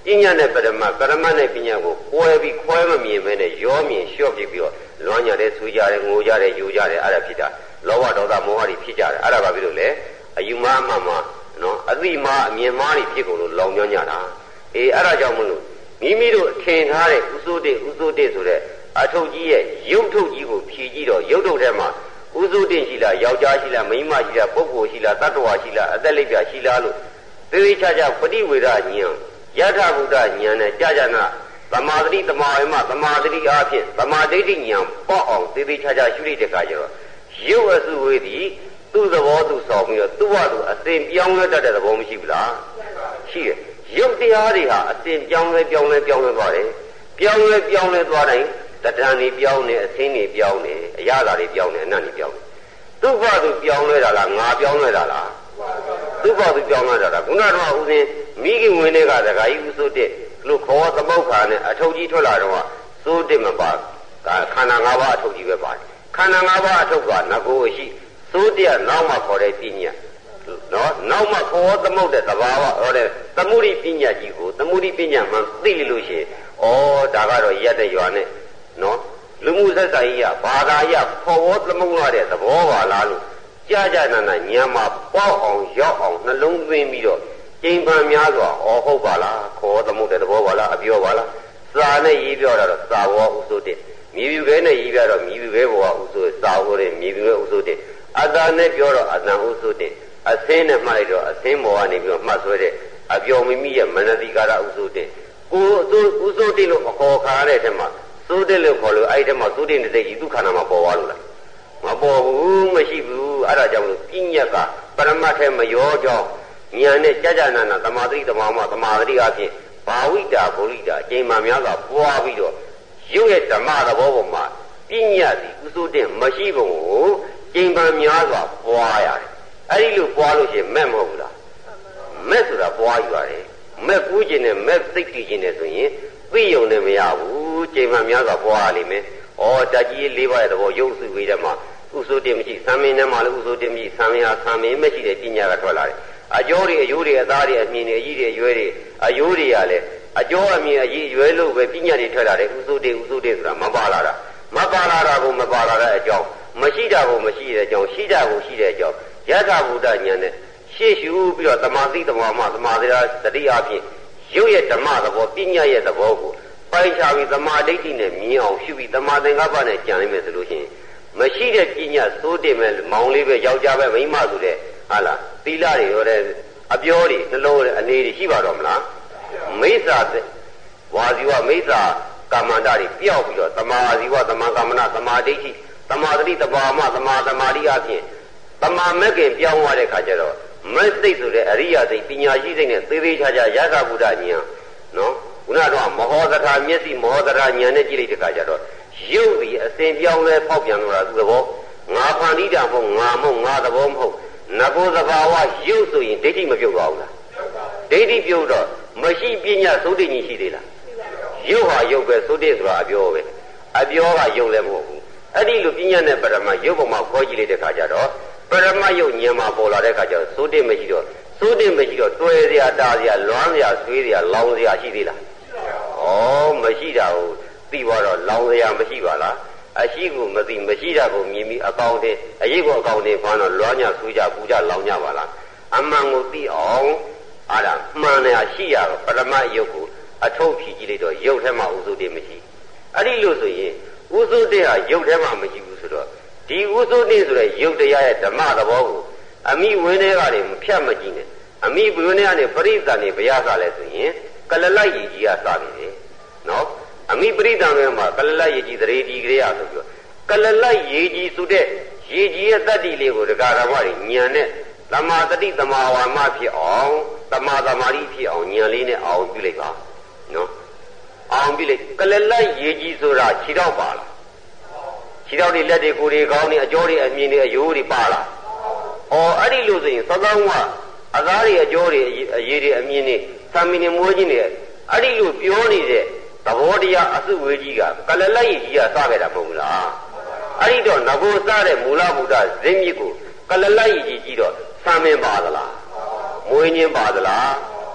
ညာနဲ့ပရမနဲ့ပညာကိုကွဲပြီးခွဲမမြင်မဲနဲ့ရောမြင်လျှော့ပြပြီးတော့လွမ်းကြတယ်ဆူကြတယ်ငိုကြတယ်ယူကြတယ်အဲ့ဒါဖြစ်တာလောဘဒေါသမောဟတွေဖြစ်ကြတယ်အဲ့ဒါဘာဖြစ်လို့လဲအယူမအမှန်မှာနော်အသိမအမြင်မှားတွေဖြစ်ကုန်လို့လောင်ကျွမ်းကြတာအေးအဲ့ဒါကြောင့်မလို့မိမိတို့ထင်ထားတဲ့ဥစိုးတစ်ဆိုတဲ့အထုပ်ကြီးရဲ့ရုပ်ထုတ်ကြီးကိုဖြည့်ကြည့်တော့ရုပ်ထုတ်ထဲမှာဥစိုးတစ်ရှိလားယောက်ျားရှိလားမိန်းမရှိလားပုဂ္ဂိုလ်ရှိလားတတ္တဝါရှိလားအသက်လိပ်ပြရှိလားလို့သေသေးချာချာပฏิဝေဒဉာဏ်ယထာဘုဒ္ဓဉာဏ်နဲ့ကြာနာသမာဓိသမာဝေမသမာဓိအားဖြင့်သမာဓိဉာဏ်ပေါ့အောင်သေသေးချာချာရှုလိုက်တဲ့အခါကျတော့ရုပ်အစုဝေးသည်သူ့သဘောသူဆောင်ပြီးတော့သူ့ဟာသူအစဉ်ပြောင်းလဲတတ်တဲ့သဘောမရှိဘူးလားရှိတယ်ရုပ်တရားတွေဟာအစဉ်ပြောင်းလဲသွားတယ်ပြောင်းလဲသွားတိုင်းတဏ္ဍာန်တွေပြောင်းနေအသင်းတွေပြောင်းနေအရာတွေပြောင်းနေအနတ်တွေပြောင်းနေသူ့ဘာသူပြောင်းလဲတာလားငါပြောင်းလဲတာလားသူ့ဘာသူပြောင်းလဲတာလားခုနကတော့ဦးစင်းမိခင်ဝင်တွေကတခါကြီးဥစိုးတစ်လို့ခေါ်သမုတ်ခါနဲ့အထုပ်ကြီးထွက်လာတော့စိုးတစ်မပါခန္ဓာ၅ပါးအထုပ်ကြီးပဲပါတယ်ခန္ဓာ၅ပါးအထုပ်ကငကိုရှိစိုးတစ်ကနောက်မှခေါ်တဲ့ပညာနော်နောက်မှခေါ်သမုတ်တဲ့သဘာဝဟောတဲ့သမုဒိပညာကြီးကိုသမုဒိပညာမှသိလို့ရှိရင်ဒါကတော့ရက်တဲ့ရွာနဲ့နော်လူမှုဆက်ဆံရေးဘာသာရေးခေါ်သမုတ်ရတဲ့သဘောပါလားလို့ကြာနာညံမှာပေါက်အောင်ရောက်အောင်နှလုံးသွင်းပြီးတော့ကျိန်ပန်များစွာဟုတ်ပါလားခေါ်သမုတ်တဲ့သဘောပါလားအပြောပါလားစာနဲ့ရေးပြောတာတော့စာဘောဥစိုးတဲ့မြေပြူခဲနဲ့ရေးပြတော့မြေပြူခဲဘောဥစိုးစာဟိုတဲ့မြေပြူခဲဥစိုးတဲ့အတ္တနဲ့ပြောတော့အတ္တဥစိုးတဲ့အသင်းနဲ့မှတ်လိုက်တော့အသင်းဘောကနေပြီးတော့မှတ်ဆွဲတဲ့အပြောမိမိရဲ့မနတိကာရဥစိုးတဲ့ကိုဥစိုးတဲ့လို့အခေါ်ခါရတဲ့ထဲမှာစိုးတဲ့လို့ခေါ်လို့အဲ့ဒီထဲမှာစိုးတဲ့တဲ့ကြီးသူခန္ဓာမှာပေါ်သွားလို့လားမပေါ်ဘူးမရှိဘူးအဲ့ဒါကြောင့်လို့ပညာကပရမတ်ထဲမရောကြောင်းဉာဏ်နဲ့ကြာနာသမာဓိသမာဓိအဖြစ်ဘာဝိတာဗုဒ္ဓိတာအကျိန်မှများစွာပွားပြီးတော့ရုပ်ရဲ့ဓမ္မသဘောပေါ်မှာပညာစီဥစိုးတဲ့မရှိပုံကိုကျိန်မှများစွာပွားရတယ်အဲ့ဒီလိုပွားလို့ရှိရင်မဲ့မဟုတ်ဘူးလားမဲ့ဆိုတာပွားယူရတယ်မဲ့ကူးခြင်းနဲ့မဲ့သိတည်ခြင်းနဲ့ဆိုရင်သိယုံနဲ့မရဘူးကျိန်မှများစွာပွားရလိမ့်မယ်ဓာတ်ကြီး၄ပါးရဲ့သဘောရုပ်စုဝေးတဲ့မှာဥစိုးတဲ့မရှိသံမင်းထဲမှာလည်းဥစိုးတဲ့မရှိသံမင်းဟာသံမင်းမရှိတဲ့ပညာကထွက်လာတယ်အကျော်တွေအယိုးတွေအသားတွေအမြင်တွေအကြီးတွေအရွယ်တွေအယိုးတွေကလည်းအကျော်အမြင်အကြီးအရွယ်လို့ပဲပညာတွေထွက်လာတယ်ဥစိုးတဲ့ဆိုတာမပါလာတာကိုမပါလာတဲ့အကြောင်းမရှိတာကိုမရှိတဲ့အကြောင်းရှိတာကိုရှိတဲ့အကြောင်းယထာဘုဒ္ဓဉာဏ်နဲ့ရှေ့ရှုပြီးတော့သမာဓိသမာဓိတတိအဖြစ်ရုပ်ရဲ့ဓမ္မသဘောပညာရဲ့သဘောကိုပိုင်းခြားပြီးသမာဓိဋ္ဌိနဲ့မြင်အောင်ရှုပြီးသမာသင်္ကပ္ပနဲ့ကြံနိုင်မယ်ဆိုလို့ရှိရင်မရှိတဲ့ပညာစိုးတင်မဲ့မောင်လေးပဲယောက်ျားပဲမိန်းမဆိုတဲ့ဟာလားသီလတွေရောတဲ့အပြောတွေနှလုံးတွေအနေတွေရှိပါတော့မလားမိစ္ဆာဝါဇီဝမိစ္ဆာကာမန္တတွေပျောက်ပြီးတော့သမာဇီဝသမာကာမနာသမာဒိဋ္ဌိသမာဓိသမာသမာသမာဓိအဖြစ်သမာမက်ကင်ပြောင်းသွားတဲ့ခါကျတော့မက်စိတ်ဆိုတဲ့အရိယစိတ်ပညာရှိစိတ်နဲ့သေသေးချာချာယထာဘုဒ္ဓဉာဏ်နော်ခုနကတော့မဟောသထာမျက်စိမဟောသထာဉာဏ်နဲ့ကြည့်လိုက်တဲ့ခါကျတော့ရုပ်ဒီအစဉ်ပြောင်းလဲဖောက်ပြန်လာသူသဘောငါဖန်တီးတာမဟုတ်ငါသဘောမဟုတ်နဂုသဘာဝရုပ်ဆိုရင်ဒိဋ္ဌိမပြုတ်ပါဘူးလားဒိဋ္ဌိပြုတ်တော့မရှိပညာသုတိကြီးရှိသေးလားရုပ်ဟာရုပ်ပဲသုတိဆိုတာအပြောပဲအပြောကရုပ်လည်းမဟုတ်ဘူးအဲ့ဒီလိုပညာနဲ့ပရမရုပ်ပေါ်မှာခေါ်ကြည့်လိုက်တဲ့ခါကျတော့ပရမရုပ်ဉာဏ်မှာပေါ်လာတဲ့ခါကျတော့သုတိမရှိတော့တွယ်စရာတာစရာလွမ်းစရာဆွေးစရာလောင်စရာရှိသေးလားမရှိတာကိုသိသွားတော့လောင်စရာမရှိပါလားအရှိကိုမသိမရှိတာကိုမြင်ပြီးအကောင်တင်အရေးကိုအကောင်တင်ဖမ်းတော့လွမ်းညဆွေးကြပူကြလောင်ကြပါလားအမှန်ကိုသိအောင်အဲ့ဒါမှန်တယ်ရှိရတော့ပရမရုပ်ကိုအထုတ်ဖြီးကြည့်လိုက်တော့ရုပ်ထဲမှာဥစုတည်းမရှိအဲ့ဒီလို့ဆိုရင်ဥစုတည်းဟာရုပ်ထဲမှာမရှိဘူးဆိုတော့ဒီဥစုတည်းဆိုတဲ့ရုပ်တရားရဲ့ဓမ္မသဘောကိုအမိဝင်းတွေကလည်းဖြတ်မကြည့်နဲ့အမိဝင်းတွေကနေပရိသန်နေဘုရားကလည်းဆိုရင်ကလလိုက်ရည်ကြီးကစပြီလေနော်အမိပရိသန်တွေမှာကလလိုက်ရည်ကြီးသရေဒီကလေးရဆိုပြီးကလလိုက်ရည်ကြီးဆိုတဲ့ရည်ကြီးရဲ့တတ္တိလေးကိုဒကာရမတွေညံနဲ့သမာတတိသမာဝါမဖြစ်အောင်သမာသမာဓိဖြစ်အောင်ညံလေးနဲ့အောင်ပြုလိုက်ပါနော်အောင်ပြုလိုက်ကလလိုက်ရည်ကြီးဆိုတာခြေတော့ပါလားခြေတော့တွေလက်တွေကိုယ်တွေခေါင်းတွေအကြောတွေအမြင်တွေအယိုးတွေပါလားအဲ့ဒီလို့ဆိုရင်သသောင်းကအသားတွေအကြောတွေအရည်တွေအမြင်တွေသံမီနေမွေးခြင်းတွေအဲ့ဒီလိုပြောနေတဲ့သဘောတရားအစုဝေးကြီးကကလလိုက်ရည်ကြီးကစခဲ့တာမဟုတ်ဘူးလားအဲ့ဒီတော့ငကိုစတဲ့မူလဗုဒ္ဓဇင်းမြစ်ကိုကလလိုက်ရည်ကြီးတော့သံမင်းပါသလားမွေးခြင်းပါသလား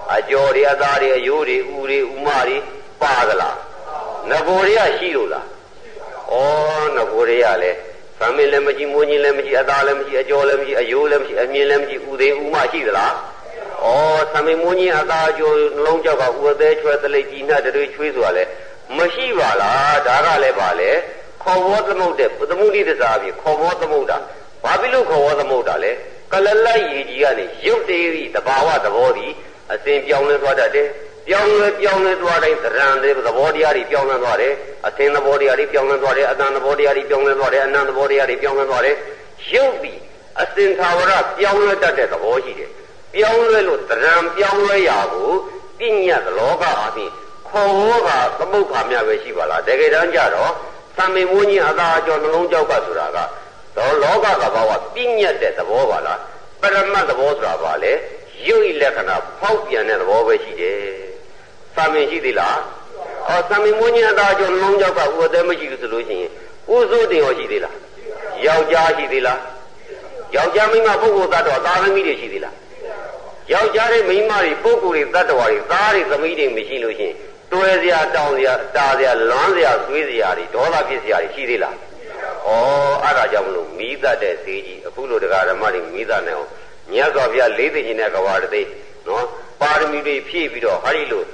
အကျော်တွေအသားတွေအယိုးတွေဦးတွေဥမတွေပါသလားငကိုတွေကရှိလို့လားဩငကိုတွေကလည်းသမင်းလည်းမရှိမွေးချင်းလည်းမရှိအသားလည်းမရှိအကျော်လည်းမရှိအယိုးလည်းမရှိအမြင်လည်းမရှိဦးသေးဥမရှိသလားဩသမင်းမွေးချင်းအသားအကျော်နှလုံးကြောက်ကဥအသေးချွဲသလိပ်ကြီးနှက်တွေချွေးဆိုတာလည်းမရှိပါလားဒါကလည်းပါလေခေါ်ဘောသမုတ်တဲ့သမုဒိတ္စာပြီးခေါ်ဘောသမုတ်တာဘာဖြစ်လို့ခေါ်ဘောသမုတ်တာလဲကလလတ်ရည်ကြီးကနေရုပ်တည်ပြီးတဘာဝသဘောဒီအစဉ်ပြောင်းလဲသွားတတ်တယ်ပြောင်းလဲသွားတိုင်းသရံတဲ့သဘောတရားတွေပြောင်းလဲသွားတယ်အစဉ်သဘောတရားတွေပြောင်းလဲသွားတယ်အတန်သဘောတရားတွေပြောင်းလဲသွားတယ်အနန္တသဘောတရားတွေပြောင်းလဲသွားတယ်ရုပ်ပြီးအစဉ်သာဝရပြောင်းလဲတတ်တဲ့သဘောရှိတယ်ပြောင်းလဲလို့သရံပြောင်းလဲရာကိုပညာသလောကအပြင်ခေါ်ဘောကသမုတ်ခါမြပဲရှိပါလားတကယ်တမ်းကျတော့သံမေမွေးကြီးအသာအကျော်နှလုံးကြောက်ကဆိုတာကတော့လောကကဘာဝပညာတဲ့သဘောပါလားပရမတ်သဘောဆိုတာပါလေရုပ်ဤလက္ခဏာဖောက်ပြန်တဲ့သဘောပဲရှိတယ်။သာမင်ရှိသေးလား။သာမင်မွေးညာသားကြောင့်လုံးကြောက်ကဥပဒေမရှိဘူးဆိုလို့ရှိရင်ဥစိုးတင်ရောရှိသေးလား။ယောက်ျားရှိသေးလား။ယောက်ျားမိန်းမပုဂ္ဂိုလ်သတ္တဝါသားသမီးတွေရှိသေးလား။ယောက်ျားတွေမိန်းမတွေပုဂ္ဂိုလ်တွေသတ္တဝါတွေသားတွေသမီးတွေမရှိလို့ရှိရင်တွဲစရာတောင်းစရာတာစရာလွမ်းစရာသွေးစရာတွေဒေါသဖြစ်စရာတွေရှိသေးလား။အဲ့ဒါကြောင့်မလို့မိသတ်တဲ့ဈေးကြီးအခုလိုတရားဓမ္မတွေမိသတ်နေအောင်မြတ်စွာဘုရားလေးသိခြင်းတဲ့ကဘာတသိနော်ပါရမီတွေဖြည့်ပြီးတော့ဟာဒီလို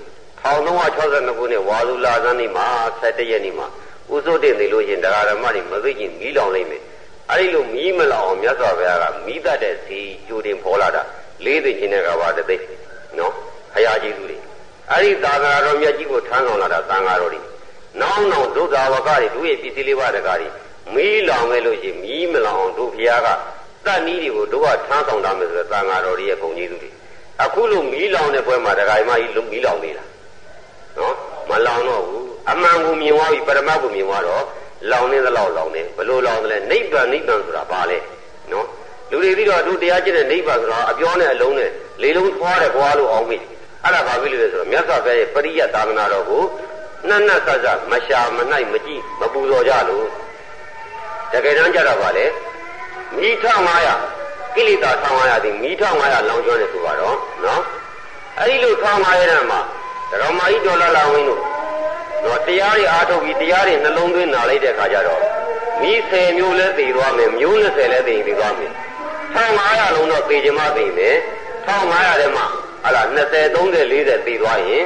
1362ခုနှစ်ဝါလူလာဇန်နေ့မှာ17ရက်နေ့မှာဥစိုးတင်နေလို့ရှင်တရားဓမ္မတွေမသိချင်းမီးလောင်လိုက်မယ်အဲ့ဒီလိုမီးမလောင်အောင်မြတ်စွာဘုရားကမိသတ်တဲ့ဈေးကြိုတင်ဖော်လာတာလေးသိခြင်းတဲ့ကဘာတသိနော်ဘုရားကြီးသူတွေအဲ့ဒီသာသနာတော်မြတ်ကြီးကိုထမ်းဆောင်လာတာသံဃာတော်တွေနောက်ဒုက္ခဝကတွေတို့ရဲ့ပစ္စည်းလေးပါးတကားတွေမီးလောင်ခဲ့လို့ရှိရင်မီးမလောင်အောင်တို့ဘုရားကတတ်နည်းတွေကိုတို့ကထမ်းဆောင်တာမယ်ဆိုတော့သံဃာတော်တွေရဲ့ဂုဏ်ကြီးသူတွေအခုလိုမီးလောင်တဲ့ဘွဲမှာတရားမကြီးမီးလောင်နေတာနော်မလောင်တော့ဘူးအမှန်ကိုမြင်သွားပြီပရမတ်ကိုမြင်သွားတော့လောင်နေသလောက်လောင်နေဘလို့လောင်တယ်လဲနိဗ္ဗာန်ဆိုတာဘာလဲနော်လူတွေပြီးတော့တို့တရားကျင့်တဲ့နိဗ္ဗာန်ဆိုတာအပြောနဲ့အလုံးနဲ့လေးလုံးထွားတယ်ကွာလို့အောင်ပြီအဲ့ဒါဘာဖြစ်လို့လဲဆိုတော့မြတ်စွာဘုရားရဲ့ပရိယသာသနာတော်ကိုနှက်ဆဆမရှာမနှိုက်မကြည့်မပူဇော်ကြလို့တကယ်တမ်းကျတော့ဗာလေမိ1500ကိလေသာ1500ဒီမိ1500လောင်ကျွမ်းတယ်ဆိုပါတော့နော်အဲ့ဒီလို1500ရမှာဓမ္မကြီးတော်လာလာဝင်းတို့တော့တရားတွေအားထုတ်ပြီးတရားတွေနှလုံးသွင်းနာလိုက်တဲ့အခါကျတော့မိ10မျိုးလဲသိသွားမယ်မျိုး20လဲသိသွားမယ်1500လုံးတော့သိချင်မှသိမယ်1500ထဲမှာဟာလား20 30 40သိသွားရင်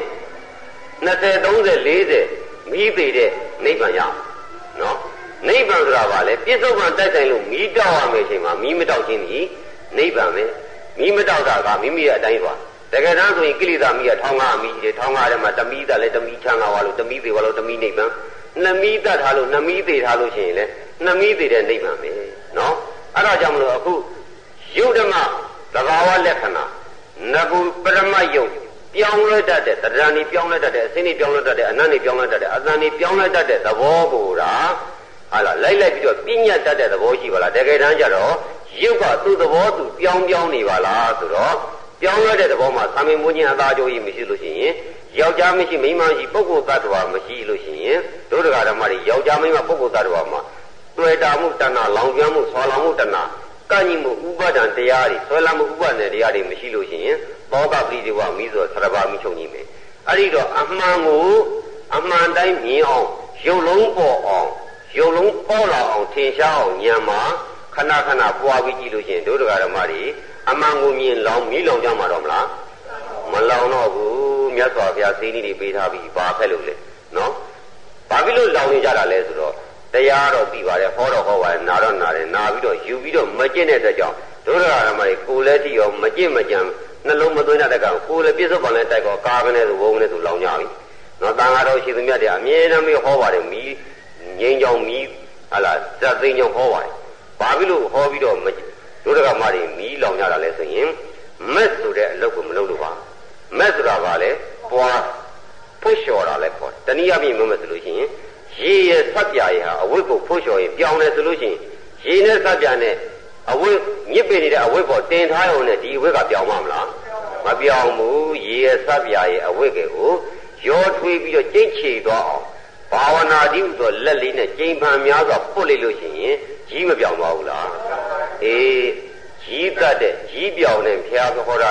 20 30 40မိသိတဲ့နိဗ္ဗာန်ရနော်နိဗ္ဗာန်ဆိုတာပါလေပြစ္ဆုတ်ကံတိုက်ဆိုင်လို့မီးတောက်ရမယ်အချိန်မှာမီးမတောက်ခြင်းဒီနိဗ္ဗာန်ပဲမီးမတောက်တာကမိမိရဲ့အတိုင်းပါတကယ်တမ်းဆိုရင်ကိလေသာမီးက1500မီးတယ်1500ထဲမှာတမီးတာလဲတမီးချမ်းသာသွားလို့တမီးသေးသွားလို့တမီးနိဗ္ဗာန်နှစ်မီးတတ်ထားလို့နှစ်မီးသေးထားလို့ရှိရင်လဲနှစ်မီးသေးတဲ့နိဗ္ဗာန်ပဲနော်အဲ့ဒါကြောင့်မလို့အခုယုတ်ဓမ္မသဘာဝလက္ခဏာနဂုပရမတ်ယုတ်ပြောင်းလဲတတ်တဲ့တရားဏီပြောင်းလဲတတ်တဲ့အစင်းတွေပြောင်းလဲတတ်တဲ့အနတ်တွေပြောင်းလဲတတ်တဲ့အသံတွေပြောင်းလဲတတ်တဲ့သဘောကိုဒါဟာလားလိုက်ပြီးတော့ပြညတ်တတ်တဲ့သဘောရှိပါလားတကယ်တမ်းကျတော့ရုပ်ကသူ့သဘောသူပြောင်းနေပါလားဆိုတော့ပြောင်းလဲတဲ့သဘောမှာသာမင်မွေးခြင်းအသာကြိုးကြီးမရှိလို့ရှိရင်ယောက်ျားမရှိမိန်းမရှိပုဂ္ဂိုလ်သတ္တဝါမရှိလို့ရှိရင်ဒုဒကာဓမ္မတွေယောက်ျားမိန်းမပုဂ္ဂိုလ်သတ္တဝါမှာတွေ့တာမှုတဏှာလောင်ကျွမ်းမှုဆွာလောင်မှုတဏှာကန့်ညီမှုဥပါဒံတရားတွေဆွဲလမ်းမှုဥပါဒံတရားတွေမရှိလို့ရှိရင်သောတာပတိဒေဝမိဆိုသရဘာမိချုပ်ကြီးမယ်အဲ့ဒီတော့အမှန်ကိုအမှန်တိုင်းမြင်အောင်ရုပ်လုံးပေါ်အောင်ရုပ်လုံးပေါ်လာအောင်ထင်ရှားအောင်ဉာဏ်မှာခဏခဏပွားပြီးကြည့်လို့ရှိရင်ဒုဒကာဓမ္မတွေအမှန်ကိုမြင်လောင်မီးလောင်ကြမှာတော့မလားမလောင်တော့ဘူးမြတ်စွာဘုရားစေနီးတွေပေးထားပြီးပါဖက်လို့လေနော်ဘာဖြစ်လို့လောင်နေကြတာလဲဆိုတော့တရားတော့ပြီးပါတယ်ဟောတော့ဟောပါတယ်နာတော့နာတယ်နာပြီးတော့ယူပြီးတော့မကျင့်တဲ့အတွက်ကြောင့်ဒုဒကာဓမ္မတွေကိုယ်လည်းကြည့်ရောမကျင့်မကြံနှလုံးမသွင်းတဲ့ကောင်ကိုယ်လည်းပြစ္ဆုတ်ပံလည်းတိုက်ကောကာကနေဆိုဝုန်းနေဆိုလောင်ကြပြီနော်တန်ဃာတော်ရှိသူမြတ်တွေအမြဲတမ်းဟောပါတယ်မီးငိမ့်ကြောင်မီးဟာလားဇတ်သိမ်းကြောင်ဟောပါတယ်ဘာဖြစ်လို့ဟောပြီးတော့ဒုဒကမတွေမီးလောင်ကြတာလဲဆိုရင်မက်ဆိုတဲ့အလုပ်ကိုမလုပ်လို့ပါမက်ဆိုတာကလည်းပွားဖွလျှော်တာလဲခေါ်တနည်းအားဖြင့်မမဆိုလို့ရှိရင်ရေရဆက်ပြရဲ့ဟာအဝိတ်ကိုဖွလျှော်ရင်ပြောင်းတယ်ဆိုလို့ရှိရင်ရေနဲ့ဆက်ပြနဲ့အဝိတ်ညစ်ပေနေတဲ့အဝိတ်ပေါ်တင်ထားရုံနဲ့ဒီအဝိတ်ကပြောင်းမှာမလားမပြောင်းဘူးရေရဆက်ပြရဲ့အဝိတ်ကိုရောထွေးပြီးတော့ကျိတ်ချေသွားအောင်ဘာဝနာတိဥဆိုလက်လေးနဲ့ကျိန်ဖန်များစွာပုတ်လိုက်လို့ရှိရင်ကြီးမပြောင်းသွားဘူးလားအေးကြီးတတ်တဲ့ကြီးပြောင်းတဲ့ဘုရားဟောထားတဲ့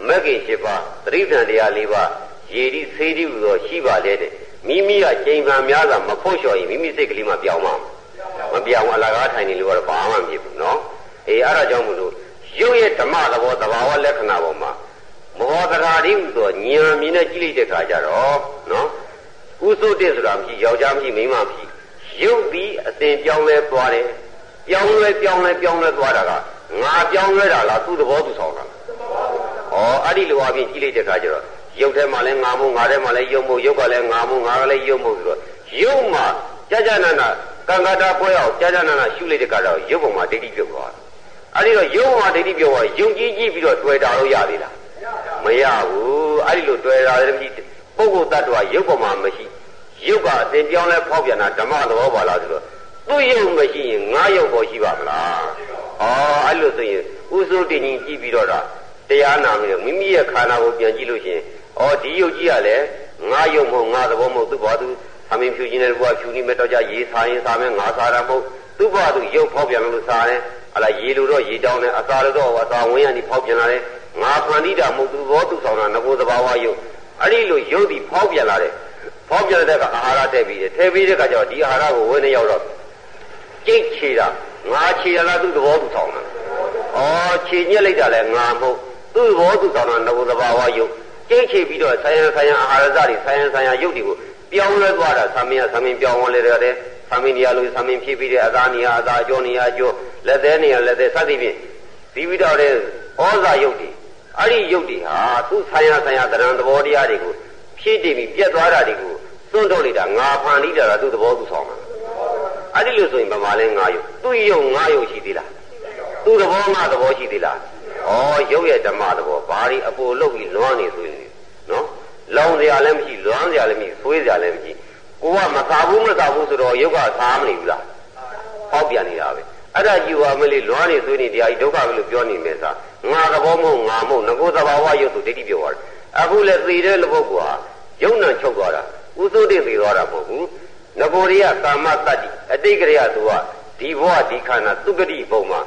မဂ္ဂင်7ပါးသတိပဋ္ဌာန်တရား4ပါးရေဒီစေဒီဟူသောရှိပါလေတဲ့မိမိကချိန်မှန်များစွာမဖို့လျှော်ရင်မိမိစိတ်ကလေးမှပြောင်းမှာမပြောင်းအလကားထိုင်နေလို့ကတော့ဘာမှမဖြစ်ဘူးနော်အေးအဲ့ဒါကြောင့်မို့လို့ရုပ်ရဲ့ဓမ္မသဘောသဘာဝလက္ခဏာပေါ်မှာမောဟတရားတွေဟူသောဉာဏ်မြင်နဲ့ကြည့်လိုက်တဲ့အခါကျတော့နော်ဥသုတေဆိုတာမရှိယောက်ျားမရှိမိန်းမမရှိရုပ်ပြီးအစဉ်ပြောင်းလဲသွားတယ်ပြောင်းလဲသွားတာကငါပြောင်းလဲတာလားသူ့သဘောသူဆောင်တာအဲ့ဒီလိုအပြင်ကြည့်လိုက်တဲ့အခါကျတော့ရုပ်ထဲမှာလည်းငါမို့ငါထဲမှာလည်းယုံမို့ရုပ်ကလည်းငါမို့ငါကလည်းယုံမို့ဆိုတော့ရုပ်မှာကြာနာနာကံကတာပွဲအောင်ကြာနာနာရှုလိုက်တဲ့အခါတော့ရုပ်ပေါ်မှာဒိဋ္ဌိပြုတ်သွားတယ်အဲ့ဒီတော့ရုပ်မှာဒိဋ္ဌိပြုတ်သွားရုပ်ကြီးပြီးတော့တွေ့တာလို့ရသေးလားမရဘူးအဲ့ဒီလိုတွေ့တာလည်းမရှိပုဂ္ဂိုလ်တ attva ရုပ်ပေါ်မှာမရှိရုပ်ကအစဉ်ပြောင်းလဲဖောက်ပြန်တာဓမ္မသဘောပါလားဆိုတော့သူ့ရုပ်မရှိရင်ငါရုပ်ပေါ်ရှိပါမလားအဲ့လိုဆိုရင်ဥစိုးတင်ကြီးကြည့်ပြီးတော့တရားနာမယ်မိမိရဲ့ခန္ဓာကိုပြန်ကြည့်လို့ရှိရင်ဒီရုပ်ကြီးကလည်းငါရုပ်မဟုတ်ငါသဘောမဟုတ်သူ့ဘာသူသမင်ဖြူခြင်းတဲ့ဘုရားဖြူနေမဲ့တော့ကြရေစားရင်စားမယ်ငါစားတာမဟုတ်သူ့ဘာသူရုပ်ဖောက်ပြန်လို့စားတယ်ရေလိုတော့ရေတောင်းတယ်အစာလို့တော့အစာဝင်းရနေဖောက်ပြန်လာတယ်ငါဖန်တီးတာမဟုတ်သူဘောသူဆောင်တာငကိုသဘာဝရုပ်အဲ့ဒီလိုရုပ်ဒီဖောက်ပြန်လာတယ်ဖောက်ပြန်တဲ့ကအာဟာရတက်ပြီးတယ်ထည့်ပြီးတဲ့ကကျတော့ဒီအာဟာရကိုဝင်းနေရောက်တော့ကြိတ်ချေတာငါချေရလားသူ့သဘောသူဆောင်တာချေညက်လိုက်တာလည်းငါမဟုတ်သူ့သဘောသူဆောင်တာငကိုသဘာဝရုပ်ကြိတ်ချေပြီးတော့ဆိုင်ရန်အာဟာရစတွေဆိုင်ရန်ရုပ်တွေကိုပြောင်းလဲသွားတာသမင်ပြောင်းလဲရတယ်သမင်နေရာလို့သမင်ဖြစ်ပြီးတဲ့အသားနေရာအသားအကျော်နေရာအကျော်လက်သေးနေရာလက်သေးစသဖြင့်ဒီပြီးတော့တဲ့ဩဇာရုပ်တွေအဲ့ဒီရုပ်တွေဟာသူ့ဆိုင်ရန်သဏ္ဍာန်သဘောတရားတွေကိုဖြည့်တည်ပြီးပြတ်သွားတာတွေကိုသွန်းထုတ်လိုက်တာငါဖန်တီးတာသူ့သဘောသူဆောင်တာအဲ့ဒီလိုဆိုရင်ဗမာလဲငါရုပ်သူ့ရုပ်ငါရုပ်ရှိသေးလားသူ့သဘောငါသဘောရှိသေးလားရုပ်ရဲ့ဓမ္မသဘောဘာတွေအပေါ်လုပ်ပြီးလွမ်းနေဆိုရင်နော်လောင်စရာလည်းမရှိလွမ်းစရာလည်းမရှိဆွေးစရာလည်းမရှိကိုကမစားဘူးဆိုတော့ရုပ်ကစားမနေဘူးလားဟောက်ပြန်နေတာပဲအဲ့ဒါကြီးကမလေးလွမ်းနေဆွေးနေတရားကြီးဒုက္ခပဲလို့ပြောနေမယ်စားငါသဘောမဟုတ်ငါမဟုတ်ငကိုသဘာဝရုပ်ဆိုဒိဋ္ဌိပြောသွားတယ်အခုလည်းသိတဲ့လူပုဂ္ဂိုလ်ဟာယုံနာချုပ်သွားတာဥသုတေသိသွားတာမဟုတ်ဘူးငကိုရိယကာမတတ္တိအတိတ်ကရိယသူကဒီဘဝဒီခန္ဓာသူကတိပုံမှာ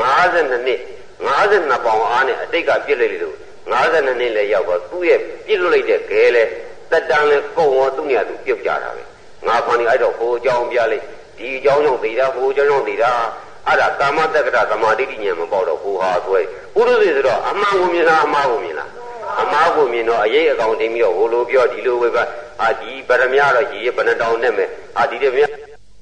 52နှစ်52ပေါင်အားနဲ့အတိတ်ကပြစ်လိုက်လို့52နှစ်လည်းရောက်တော့သူ့ရဲ့ပြစ်လွတ်လိုက်တဲ့ခဲလဲတက်တန်းလဲကုံရောသူ့နေရာသူပြုတ်ကြတာပဲငါဖန်နေအဲ့တော့ဟိုအကြောင်းပြလိုက်ဒီအကြောင်းကြောင့်သိတာဟိုအကြောင်းကြောင့်သိတာအဲ့ဒါကာမတက္ကတာသမာဓိဋ္ဌိဉာဏ်မပေါ့တော့ဟိုဟာဆွဲပုရုသေဆိုတော့အမှန်ကိုမြင်လားအမှားကိုမြင်လားအမှားကိုမြင်တော့အရေးအကောင်တင်ပြီးတော့ဟိုလိုပြောဒီလိုဝေပါဒီပရမတော့ကြီးဘယ်နှတောင်နဲ့မဲ့ဒီတည်းမြတ်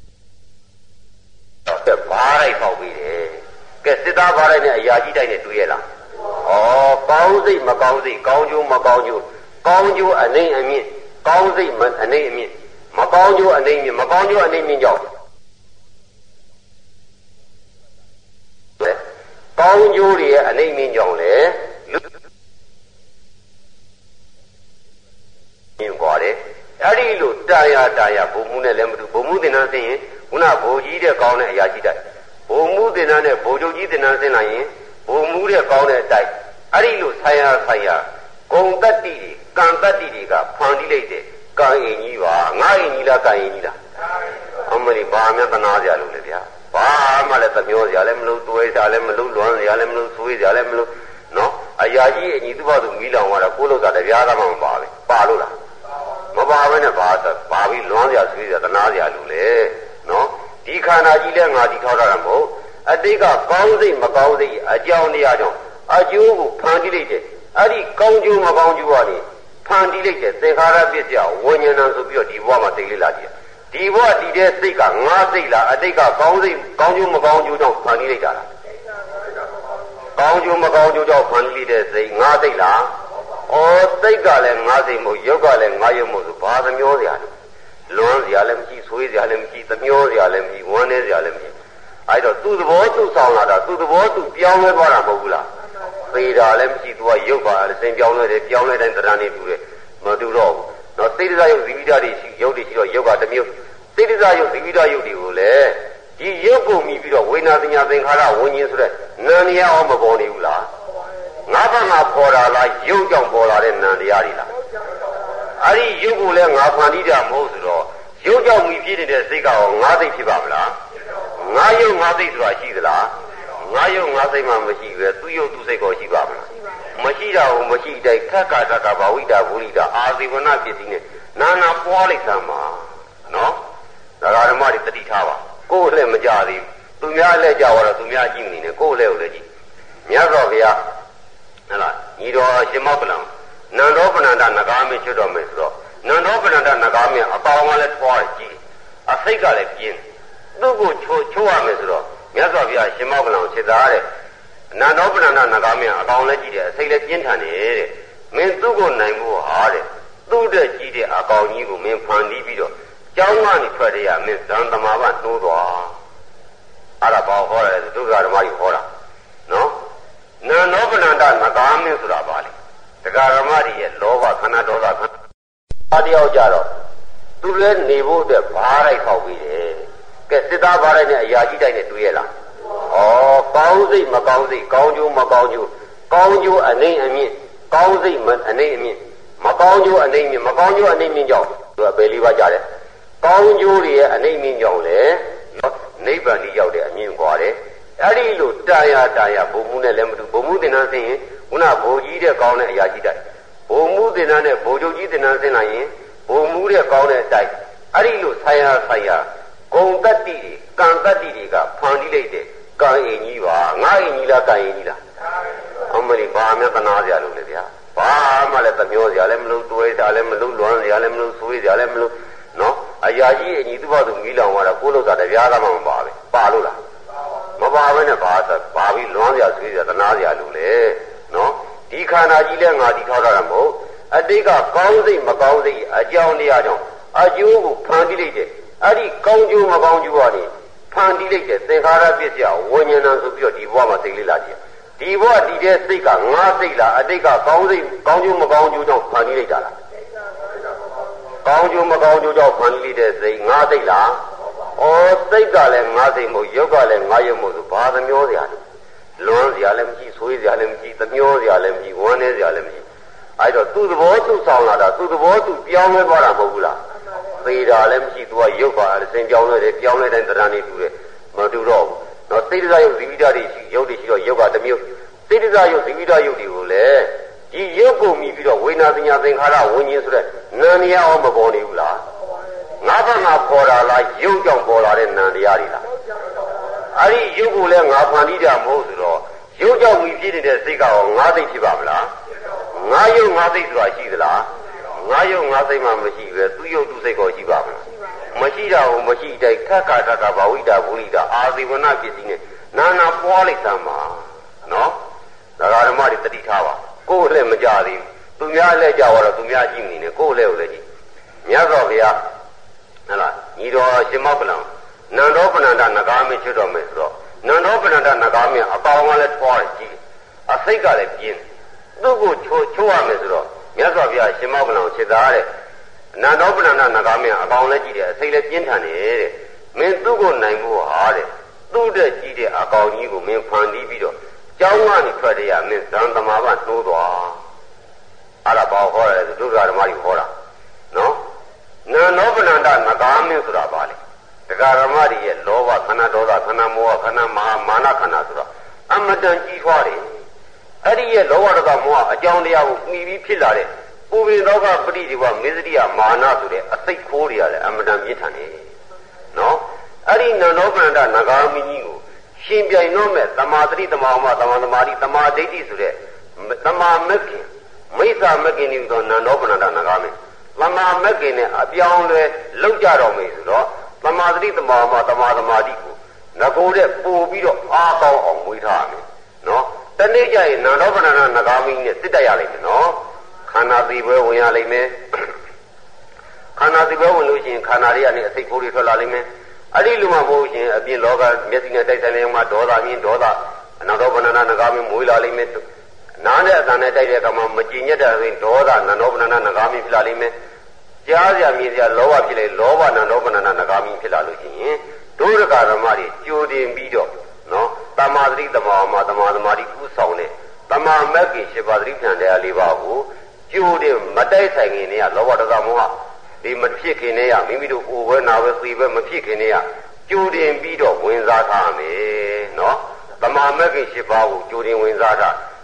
တော့ဘာလိုက်ပေါက်ပြီးတယ်ကဲစစ်သားဘာလိုက်နဲ့အရာကြီးတိုက်နဲ့တွေ့ရလားကောင်းစိတ်မကောင်းစိတ်ကောင်းကျိုးမကောင်းကျိုးကောင်းကျိုးအနေအမြင့်ကောင်းစိတ်အနေအမြင့်မကောင်းကျိုးအနေအမြင့်မကောင်းကျိုးအနေအမြင့်ကြောင့်ကောင်းကျိုးတွေရဲ့အနေအမြင့်ကြောင့်လေမြင်သွားတယ်အဲ့ဒီလိုတာယာဘုံမှုနဲ့လည်းမတူဘုံမှုသင်္นานဆင်းရင်ခုနဘိုလ်ကြီးတဲ့ကောင်းတဲ့အရာကြီးတိုက်ဘုံမှုသင်္นานနဲ့ဘိုလ်ချုပ်ကြီးသင်္นานဆင်းလာရင်ဘုံမှုတဲ့ကောင်းတဲ့အတိုက်အဲ့ဒီလိုဆိုင်ရာဂုံတတ္တိတွေကံတတ္တိတွေကဖန်တီးလိုက်တဲ့ကံအင်ကြီးပါငါအင်ကြီးလားကံအင်ကြီးလားအမလီဘာမှသနာစရာလို့လေဗျာဘာမှလည်းသမျောစရာလည်းမလို့တွေးစရာလည်းမလို့လွမ်းစရာလည်းမလို့ဆွေးစရာလည်းမလို့နော်အရာကြီးအညီသူ့ဘာသူမိလောင်သွားတာကိုလို့သာတရားသားမှမပါပဲပါလို့လားမပါဘဲနဲ့ဘာပြီးလွမ်းစရာဆွေးစရာသနာစရာလို့လေနော်ဒီခန္ဓာကြီးလည်းငါဒီထောက်တာမဟုတ်အတိတ်ကကောင်းစိတ်မကောင်းစိတ်အကြောင်းတရားကြောင့်အကျိုးကိုဖန်တီးလိုက်တဲ့အဲ့ဒီကောင်းကျိုးမကောင်းကျိုးကနေဖန်တီးလိုက်တဲ့သင်္ခါရပစ္စယဝိညာဏဆိုပြီးတော့ဒီဘဝမှာသိလေ့လာကြည့်ဒီဘဝတည်တဲ့စိတ်ကငါစိတ်လားအတိတ်ကကောင်းစိတ်ကောင်းကျိုးမကောင်းကျိုးကြောင့်ဖန်တီးလိုက်တာလားကောင်းကျိုးမကောင်းကျိုးကြောင့်ဖန်တီးတဲ့စိတ်ငါစိတ်လားစိတ်ကလည်းငါစိတ်မဟုတ်ရုပ်ကလည်းငါရုပ်မဟုတ်ဆိုဘာသမျောစရာလဲလွန်စရာလည်းမရှိဆွေးစရာလည်းမရှိသမျောစရာလည်းမရှိဝမ်းနည်းစရာလည်းမရှိအဲ့တော့သူ့သဘောသူ့ဆောင်လာတာသူ့သဘောသူပြောင်းလဲသွားတာမဟုတ်ဘူးလားသေတာလည်းမရှိသူကရုပ်ပါလည်းစင်ပြောင်းလဲတယ်ပြောင်းလဲတိုင်းတရားနေတူတယ်မတူတော့ဘူးနော်သေတ္တရုပ်ဇီဝိတတွေရှိရုပ်တွေရှိတော့ရုပ်ကတစ်မျိုးသေတ္တရုပ်ဇီဝိတရုပ်တွေကိုလည်းဒီရုပ်ကိုမြည်ပြီးတော့ဝိညာဉ်သင်္ခါရဝิญဉ်ဆိုတဲ့နာမ်တရားအောင်မပေါ်နေဘူးလားငါဘာငါပေါ်လာလားရုပ်ကြောင့်ပေါ်လာတဲ့နာမ်တရားတွေလားအဲ့ဒီရုပ်ကိုလည်းငါဖန်တီးတာမဟုတ်ဆိုတော့ရုပ်ကြောင့်မြည်ပြည့်နေတဲ့စိတ်ကရောငါသိဖြစ်ပါမလားငါရုပ်ငါသိဆိုတာရှိသလားငါရုပ်ငါသိမှမရှိပဲသူရုပ်သူစိတ်ကိုရှိပါမလားမရှိတာကိုမရှိတိုက်ခက်ကခက်ကဘာဝိတာဘူရိတာအာဇီဝနာပစ္စည်းနဲ့နာနာပွားလိုက်သမှာနော်ဒါကဓမ္မတွေတတိထားပါကိုယ်လည်းမကြသေးဘူးသူများလည်းကြတော့သူများကြည့်နေတယ်ကိုယ်လည်းကိုလည်းကြည့်မြတ်စွာဘုရားဟဲ့လားညီတော်ရှင်မောကလံနန္ဒောပနန္ဒနဂါမင်းချွတ်တော်မယ်ဆိုတော့နန္ဒောပနန္ဒနဂါမင်းအကောင်ကလည်းထွားကြည့်အစိတ်ကလည်းပြင်းသူ့ကိုချိုးရမယ်ဆိုတော့မြတ်စွာဘုရားရှင်မောကလံကိုခြေသားတဲ့နန္ဒောပနန္ဒနဂါမင်းအကောင်လည်းကြည့်တယ်အစိတ်လည်းပြင်းထန်တယ်တဲ့မင်းသူ့ကိုနိုင်ဖို့ဟာတဲ့သူ့တဲ့ကြည့်တဲ့အကောင်ကြီးကိုမင်းဖန်တီးပြီးတော့ကျောင်းကနေထွက်ရမင်းဇန်သမာဘနှိုးသွားအဲ့ဒါဘာဟောတယ်ဒုက္ခဓမ္မကြီးဟောတာနော်နန္ဒောပနန္ဒနဂါမင်းဆိုတာပါလေဒကာဓမ္မကြီးရဲ့လောဘခန္ဓာဒေါသခန္ဓာတယောက်ကြတော့သူလည်းနေဖို့အတွက်ဘားလိုက်ခောက်ပြီးတယ်ကဲစစ်သားဘားလိုက်နဲ့အရာကြီးတိုက်နဲ့တွေ့ရလားဩကောင်းစိတ်မကောင်းစိတ်ကောင်းကျိုးမကောင်းကျိုးကောင်းကျိုးအနှိမ့်အမြင့်ကောင်းစိတ်အနှိမ့်အမြင့်မကောင်းကျိုးအနှိမ့်မြင့်မကောင်းကျိုးအနှိမ့်မြင့်ကြောင့်သူကဘယ်လေးပါးကြတယ်ကောင်းကျိုးတွေရဲ့အနှိမ့်မြင့်ကြောင့်လေနိဗ္ဗာန်ကြီးရောက်တဲ့အမြင့်กว่าတယ်အဲ့ဒီလိုတာယာဘုံမှုနဲ့လည်းမတူဘုံမှုသင်္นานဆင်းရင်ခုနဘိုလ်ကြီးတဲ့ကောင်းတဲ့အရာကြီးတိုက်ဘုံမှုသင်္นานနဲ့ဘိုလ်ချုပ်ကြီးသင်္นานဆင်းလာရင်ဘုံမှုတဲ့ကောင်းတဲ့အတိုက်အဲ့ဒီလိုဆိုင်ရာဂုံတတ္တိတွေကံတတ္တိတွေကဖန်တီးလိုက်တဲ့ကံအင်ကြီးပါငါအင်ကြီးလားကံအင်ကြီးလားအမလီဘာမှသနာစရာလို့လေဗျာဘာမှလည်းသမျောစရာလည်းမလို့တွေးစရာလည်းမလို့လွမ်းစရာလည်းမလို့ဆွေးစရာလည်းမလို့နော်အရာကြီးအညီသူ့ဘာသူမိလောင်သွားတာကိုလို့သာတရားသားမှမပါပဲပါလို့လားမပါဘဲနဲ့ဘာပြီးလွမ်းစရာဆွေးစရာသနာစရာလို့လေနော်ဒီခန္ဓာကြီးလည်းငါဒီထောက်တာမဟုတ်အတိတ်ကကောင်းစိတ်မကောင်းစိတ်အကြောင်းတရားကြောင့်အကျိုးကိုဖန်တီးလိုက်တဲ့အဲ့ဒီကောင်းကျိုးမကောင်းကျိုးကနေဖန်တီးလိုက်တဲ့သင်္ခါရပစ္စယဝိညာဏဆိုပြီးတော့ဒီဘဝမှာသိလေးလာကြည့်ဒီဘဝဒီတဲ့စိတ်ကငါစိတ်လားအတိတ်ကကောင်းစိတ်ကောင်းကျိုးမကောင်းကျိုးကြောင့်ဖန်တီးလိုက်တာလားကောင်းကျိုးမကောင်းကျိုးကြောင့်ဖန်တီးလိုက်တဲ့စိတ်ငါစိတ်လားဩစိတ်ကလည်းငါစိတ်မဟုတ်ရုပ်ကလည်းငါရုပ်မဟုတ်ဆိုဘာသမျောစရာလဲလွန်စရာလည်းမရှိဆွေးစရာလည်းမရှိသမျောစရာလည်းမရှိဝမ်းနည်းစရာလည်းမရှိအဲ့တော့သူ့သဘောသူ့ဆောင်လာတာသူ့သဘောသူပြောင်းလဲသွားတာမဟုတ်ဘူးလားသေတာလည်းမရှိသူကရုပ်ပါစင်ပြောင်းလဲတယ်ပြောင်းလဲတဲ့တရားနေတူတယ်မတူတော့ဘူးနော်စိတ္တဇာယုတ်ဇီဝိတတွေရှိရုပ်တွေရှိတော့ရုပ်ကတစ်မျိုးစိတ္တဇာယုတ်ဇီဝိတရုပ်တွေကိုလည်းဒီရုပ်ကိုမြည်ပြီးတော့ဝေဒနာသညာသင်္ခါရဝิญဉ်ဆိုတဲ့နာမ်တရားအောင်မပေါ်နေဘူးလားငါးပါးမှာပေါ်လာလားရုပ်ကြောင့်ပေါ်လာတဲ့နာမ်တရားတွေလားအဲ့ဒီရုပ်ကိုလည်းငါဖန်တီးတာမဟုတ်ဆိုတော့ရုပ်ကြောင့်မြည်ဖြစ်နေတဲ့စိတ်ကရောငါးသိဖြစ်ပါမလားငါရုပ်ငါသိဆိုတာရှိသလားငါရုပ်ငါသိမှမရှိပဲသူရုပ်သူစိတ်ကိုရှိပါမလားမရှိတာကိုမရှိတိုက်ခက်ကခက်ကဘာဝိတာဘူရိတာအာဇီဝနာပစ္စည်းနဲ့နာနာပွားလိုက်သမှာနော်ဒါကဓမ္မတွေတတိထားပါကိုယ်လည်းမကြသေးဘူးသူများလည်းကြတော့သူများကြည့်နေတယ်ကိုယ်လည်းကိုလည်းကြည့်မြတ်စွာဘုရားဟဲ့လားညီတော်ရှင်မောကလံနန္ဒောပနန္ဒနဂါမင်းချွတ်တော်မယ်ဆိုတော့နန္ဒောပနန္ဒနဂါမင်းအကောင်ကလည်းထွားကြည့်အစိတ်ကလည်းပြင်းသူ့ကိုချိုးရမယ်ဆိုတော့မြတ်စွာဘုရားရှင်မောကလံကိုခြေသားတဲ့နန္ဒောပနန္ဒနဂါမင်းအကောင်လည်းကြည့်တယ်အစိတ်လည်းပြင်းထန်တယ်တဲ့မင်းသူ့ကိုနိုင်ဖို့ဟာတဲ့သူ့တဲ့ကြည့်တဲ့အကောင်ကြီးကိုမင်းဖန်တီးပြီးတော့ကျောင်းကနေထွက်ရမင်းဇန်သမာဘနှိုးသွားအဲ့ဒါဘာဟောတယ်ဒုက္ခဓမ္မကြီးဟောတာနော်နန္ဒောပနန္ဒနဂါမင်းဆိုတာပါလေဒကာဓမ္မကြီးရဲ့လောဘခန္ဓာဒေါသခန္ဓာမောဟခန္ဓာမာနခန္ဓာဆိုတော့အမတန်ကြီးထွားတယ်အဲ့ဒီရဲ့လောဘဒေါသမောဟအကြောင်းတရားကိုမှီပြီးဖြစ်လာတဲ့ပူပင်သောကပဋိဒီဝမေဇတိယမာနဆိုတဲ့အစိတ်ခိုးတွေရတယ်အမတန်ပြင်းထန်တယ်နော်အဲ့ဒီနန္ဒောပနန္ဒနဂါမင်းကြီးကိုရှင်ပြိုင်တော့မဲ့သမာဓိသမာမသမာသမာဓိသမာဒိဋ္ဌိဆိုတဲ့သမာမက္ခင်မိစ္ဆာမက္ခင်ဒီဆိုနန္ဒောပနန္ဒနဂါမင်းသမာမက္ခင်နဲ့အပြောင်းလဲလောက်ကြတော့မယ်ဆိုတော့သမာဓိသမာမသမာသမာဓိကိုငကိုတဲ့ပို့ပြီးတော့အားကောင်းအောင်မွေးထားရမယ်နော်တနေ့ကျရင်နန္ဒောပနန္ဒနဂါမင်းနဲ့စစ်တက်ရလိမ့်မယ်နော်ခန္ဓာသီပွဲဝင်ရလိမ့်မယ်ခန္ဓာသီပွဲဝင်လို့ရှိရင်ခန္ဓာတွေကနေအစိတ်ခိုးတွေထွက်လာလိမ့်မယ်အဲ့ဒီလူမှမဟုတ်ရင်အပြင်လောကမျက်စိနဲ့တိုက်ဆိုင်နေမှာဒေါသမြင်ဒေါသအနောပနန္ဒနဂါမင်းမွေးလာလိမ့်မယ်နားနဲ့အတန်နဲ့တိုက်တဲ့အခါမှာမကြည်ညက်တဲ့ဆိုရင်ဒေါသနန္ဒောပနန္ဒနဂါမင်းဖြစ်လာလိမ့်မယ်ကြားစရာမြင်စရာလောဘဖြစ်လေလောဘနန္ဒောပနန္ဒနဂါမင်းဖြစ်လာလို့ရှိရင်ဒုရကဓမ္မတွေကြိုတင်ပြီးတော့နော်တမာတိတမာမတမာသမာဓိကုဆောင်တဲ့တမာမက္ကိ7ပါးသတိပဋ္ဌာန်တရား၄ပါးကိုကြိုတင်မတိုက်ဆိုင်ခင်နဲ့လောဘဒေါသမောဟဒီမဖြစ်ခင်နဲ့မိမိတို့အိုဘဲနာဘဲသိဘဲမဖြစ်ခင်နဲ့ကြိုတင်ပြီးတော့ဝင်စားထားမယ်နော်တမာမက္ကိ7ပါးကိုကြိုတင်ဝင်စားထား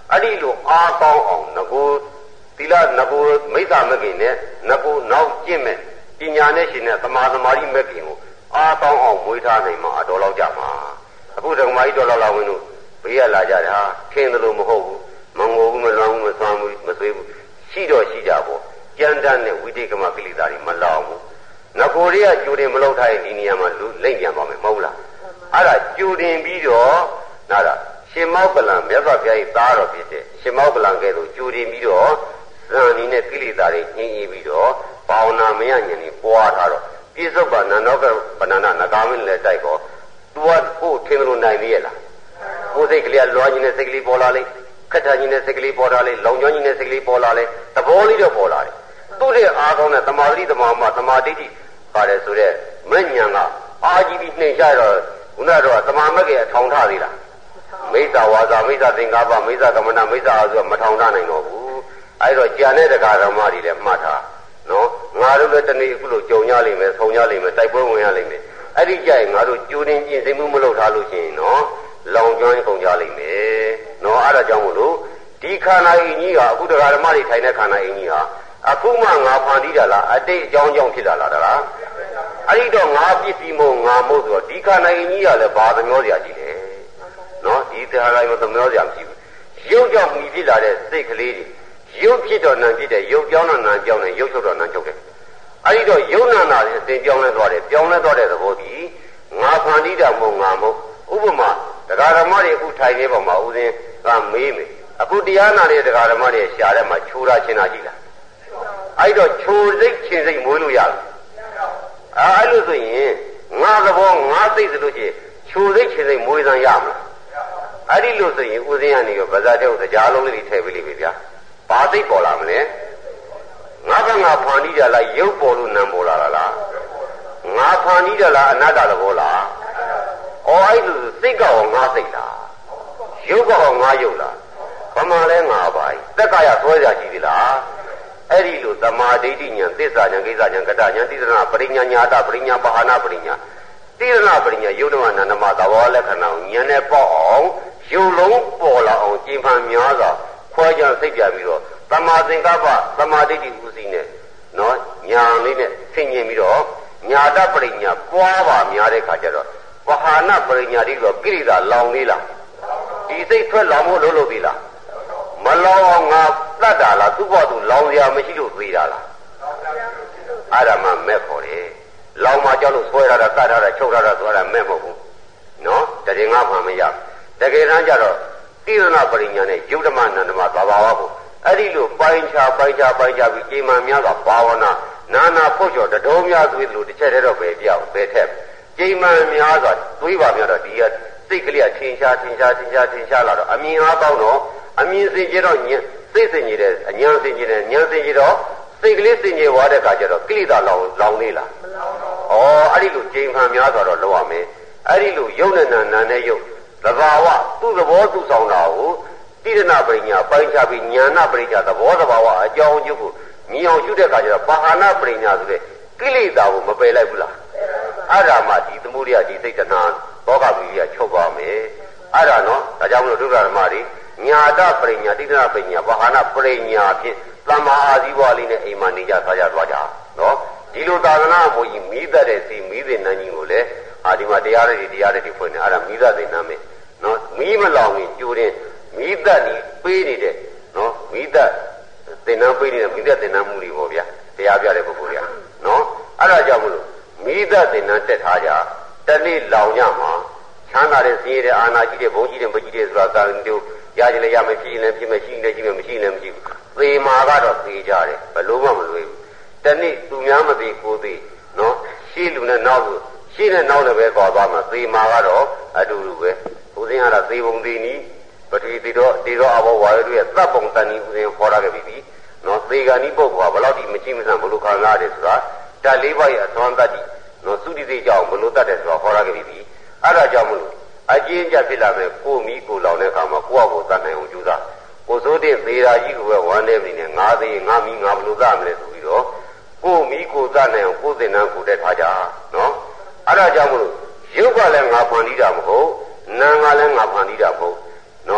အဲ့ဒီလိုအားကောင်းအောင်ငကိုသီလငကိုမိစ္ဆာမဂ္ဂင်နဲ့ငကိုနောက်ကျင့်မဲ့ပညာနဲ့ရှင်တဲ့သမာဓိမဂ္ဂင်ကိုအားကောင်းအောင်မွေးထားနိုင်မှာအတော်လောက်ကြမှာအခုဓမ္မကြီးတော်လောက်ဝင်တို့ဘေးရလာကြတယ်ဟာထင်တယ်လို့မဟုတ်ဘူးမငိုဘူးမလွမ်းဘူးမသွမ်းဘူးမသွေးဘူးရှိတော့ရှိကြပေါ့ကြမ်းတမ်းတဲ့ဝိတိကမကိလေသာတွေမလောင်ဘူးငကိုတွေကကြိုတင်မလုပ်ထားရင်ဒီနေရာမှာလူလိမ့်ပြန်ပါမယ်မဟုတ်လားအဲ့ဒါကြိုတင်ပြီးတော့နားလားရှင်မောကလံမြတ်စွာဘုရား၏သားတော်ဖြစ်တဲ့ရှင်မောကလံကဲ့သို့ကြိုတင်ပြီးတော့ဇန်နီနဲ့ကိလေသာတွေညှင်းအေးပြီးတော့ဘာဝနာမယဉာဏ်ကြီးပွားထားတော့ပြစ္ဆုတ်ပါနန္ဒောကဗန္နနာနဂါမင်းလည်းတိုက်တော့သူကကိုထင်လို့နိုင်သေးရဲ့လားကိုယ်စိတ်ကလေးကလွားခြင်းနဲ့စိတ်ကလေးပေါ်လာလေခက်ထခြင်းနဲ့စိတ်ကလေးပေါ်လာလေလောင်ကျွမ်းခြင်းနဲ့စိတ်ကလေးပေါ်လာလေသဘောလေးတော့ပေါ်လာတယ်သူ့ရဲ့အားကောင်းတဲ့သမာဓိသမာမသမာဓိတိပါတယ်ဆိုတဲ့မဉ္ဇဏ်ကအာကြီးပြီးနှိမ့်ချတော့ခုနကတော့သမာမဂ္ဂင်အထောင်ထသေးလားမိစ္ဆာဝါစာမိစ္ဆာသင်္ကပ္ပမိစ္ဆာကမ္မနာမိစ္ဆာအားဆိုမထောင်ထနိုင်တော့ဘူးအဲ့တော့ကြံတဲ့တရားဓမ္မတွေလည်းမှတ်ထားနော်ငါတို့လည်းတနေ့အခုလိုကြုံရလိမ့်မယ်ဆုံရလိမ့်မယ်တိုက်ပွဲဝင်ရလိမ့်မယ်အဲ့ဒီကြရင်ငါတို့ကြိုတင်ပြင်ဆင်မှုမလုပ်ထားလို့ရှိရင်နော်လောင်ကျွမ်းကုန်ကြလိမ့်မယ်နော်အဲ့ဒါကြောင့်မို့လို့ဒီခန္ဓာအင်းကြီးကအခုတရားဓမ္မတွေထိုင်တဲ့ခန္ဓာအင်းကြီးဟာအခုမှငါဖန်တီးတာလားအတိတ်အကြောင်းကြောင့်ဖြစ်လာလားဒါလားအဲ့ဒီတော့ငါပစ္စည်းမို့ငါမို့ဆိုတော့ဒီခန္ဓာအင်းကြီးကလည်းဘာသမျောစရာကြီးလဲနော်ဒီတရားတိုင်းမှာသမျောစရာမရှိဘူးရုပ်ကြောင့်မြည်ဖြစ်လာတဲ့စိတ်ကလေးတွေရုပ်ဖြစ်တော့နာဖြစ်တယ်ရုပ်ပြောင်းတော့နာပြောင်းတယ်ရုပ်ချုပ်တော့နာချုပ်တယ်အဲ့ဒီတော့ယုံနာနာအစဉ်ပြောင်းလဲသွားတယ်ပြောင်းလဲသွားတဲ့သဘောကြီးငါဖန်တီးတာမို့ငါမို့ဥပမာတရားဓမ္မတွေအခုထိုင်နေပါမှာဥစဉ်ကမေးမယ်အခုတရားနာတဲ့တရားဓမ္မတွေရှားထဲမှာချိုးတာချင်းတာကြည့်လားအဲ့တော့ချိုးစိတ်ချင်းစိတ်မွေးလို့ရလားအဲ့လိုဆိုရင်ငါသဘောငါစိတ်ဆိုလို့ချင်းချိုးစိတ်ချင်းစိတ်မွေးစမ်းရမလားအဲ့ဒီလိုဆိုရင်ဥစဉ်ကနေရောဗဇာတဲ့ဥတရားလုံးလေးထည့်ပေးလိမ့်မယ်ဗျာဘာစိတ်ပေါ်လာမလဲငါကငါဖန်တီးကြလားရုပ်ပေါ်လို့နာမ်ပေါ်လာလားငါဖန်တီးကြလားအနတ္တသဘောလားအဲ့လိုစိတ်ကောငါစိတ်လားရုပ်ကောငါရုပ်လားဘာမှလဲငါပါသက်ကရဆွဲကြရှိသေးလားအဲ့ဒီလိုသမာဓိဋ္ဌိဉာဏ်သစ္စာဉာဏ်ကိစ္စဉာဏ်ကတ္တဉာဏ်တိရဏပရိညာညာတပရိညာပဟာနာပရိညာတိရဏပရိညာယုတ်တမနန္ဒမသဘောလက္ခဏာကိုဉာဏ်နဲ့ပေါက်အောင်ရုပ်လုံးပေါ်လာအောင်ကျင့်ဖန်များစွာခွဲခြားစိတ်ပြပြီးတော့သမာသင်္ကပ္ပသမာဓိဋ္ဌိဥသိနဲ့နော်ညာလေးနဲ့ဆင်ញင်ပြီးတော့ညာတပရိညာပွားပါများတဲ့ခါကျတော့ပဟာနာပရိညာတိဆိုကိရိတာလောင်သေးလားဒီစိတ်ထွက်လောင်ဖို့လုပ်လို့ပြီလားမလောင်အောင်ငါတတ်တာလားသူ့ဘောသူလောင်စရာမရှိလို့သေးတာလားအဲ့ဒါမှမဲ့ခေါ်တယ်လောင်မှကြောက်လို့ဆွဲထားတာတတ်ထားတာချုပ်ထားတာဆိုတာမဲ့မဟုတ်ဘူးနော်တရင်ငါမှမရတကယ်တမ်းကျတော့တိရဏပရိညာနဲ့ယုတ်ဓမ္မနန္ဒမသဘာဝကိုအဲ့ဒီလိုပိုင်းခြားပြီးအိမ်မှာများစွာဘာဝနာနာနာဖို့ကျော်တတော်များသွေးလို့တစ်ချက်တည်းတော့ပဲပြောက်ပဲထက်အိမ်မှာများစွာသွေးပါများတော့ဒီကစိတ်ကလေးကထင်ရှားလာတော့အမြင်အားကောင်းတော့အမြင်စင်ကြတော့စိတ်စင်ကြတဲ့အညာစင်ကြတဲ့ဉာဏ်စင်ကြတော့စိတ်ကလေးစင်ကြွားတဲ့အခါကျတော့ကိလေသာလောင်နေလားအဲ့ဒီလိုအိမ်မှာများစွာတော့လောက်ရမယ်အဲ့ဒီလိုယုတ်နဲ့နာနဲ့ယုတ်သဘာဝသူ့သဘောသူ့ဆောင်တာကိုတိရဏပရိညာပိုင်းခြားပြီးဉာဏပရိညာသဘောသဘာဝအကြောင်းအကျိုးကိုမြင်အောင်ရှုတဲ့အခါကျတော့ပါဟနာပရိညာဆိုတဲ့ကိလေသာကိုမပယ်လိုက်ဘူးလားအဲ့ဒါမှဒီသမုဒိယဒီစိတ်တဏှာဘောဂဝိရိယချုပ်သွားမယ်အဲ့ဒါနော်ဒါကြောင့်မလို့ဒုက္ခဓမ္မတွေညာတပရိညာတိရဏပရိညာပါဟနာပရိညာဖြင့်သမ္မာအာဇီဝလေးနဲ့အိမ်မှာနေကြသွားကြနော်ဒီလိုသာသနာ့ဘုရားမိသက်တဲ့စီမိသေနန်းကြီးကိုလည်းဒီမှာတရားတွေဖွင့်နေအဲ့ဒါမိသက်သေနန်းမယ်နော်မိမလောင်ရင်ကြိုးတင်မိသက်นี่ပေးနေတဲ့နော်မိသက်သင်္นานပေးနေတဲ့မိသက်သင်္นานမှုတွေပေါ့ဗျာတရားပြတဲ့ပုဂ္ဂိုလ်တွေကနော်အဲ့ဒါကြောင့်မလို့မိသက်သင်္นานတက်ထားကြတနေ့လောင်ရမှာချမ်းသာတဲ့စည်ရတဲ့အာနာကြီးတဲ့ဘုံကြီးတဲ့မကြီးတဲ့ဆိုတာကာရင်တို့ရကြလေရမယ်ဖြစ်ရင်လည်းဖြစ်မယ်ရှိရင်လည်းရှိမယ်မရှိရင်လည်းမရှိဘူးသေမာကတော့သေကြတယ်ဘလို့မှမလွယ်ဘူးတနေ့သူများမသိကိုသိနော်ရှိလူနဲ့နောက်လူရှိတဲ့နောက်လည်းပဲပေါ်သွားမှာသေမာကတော့အတူတူပဲဘုရင်ကတော့သေပုံသေနီးပတိတိတော့ဒီတော့အဘောဝါရတို့ရဲ့သတ်ပုံတန်ဤဥစဉ်ခေါ်ရခဲ့ပြီနော်သေဂာနိပုဂ္ဂိုလ်ကဘယ်လောက်ဒီမချိမဆန်ဘလို့ခံစားရတယ်ဆိုတာဓာတ်၄ပါးရဲ့အသွမ်းတတ်ဒီနော်သုတိသိကြောင့်ဘလို့တတ်တယ်ဆိုတာခေါ်ရခဲ့ပြီအဲ့ဒါကြောင့်မလို့အကျဉ်းချဖြစ်လာမယ်ကိုမိကိုလောင်တဲ့အခါမှာကိုယ့်အကိုတတ်နိုင်အောင်ကြိုးစားကိုစိုးတဲ့သေရာကြီးကိုပဲဝမ်းနေပြီနဲ့ငါသေးငါမိငါဘလို့တတ်မလဲဆိုပြီးတော့ကိုမိကိုတတ်နိုင်အောင်ကိုယ်သင်္นานကိုတက်ထားကြနော်အဲ့ဒါကြောင့်မလို့ရုပ်ကလည်းငါဖန်တီးတာမဟုတ်နာမ်ကလည်းငါဖန်တီးတာမဟုတ်နော်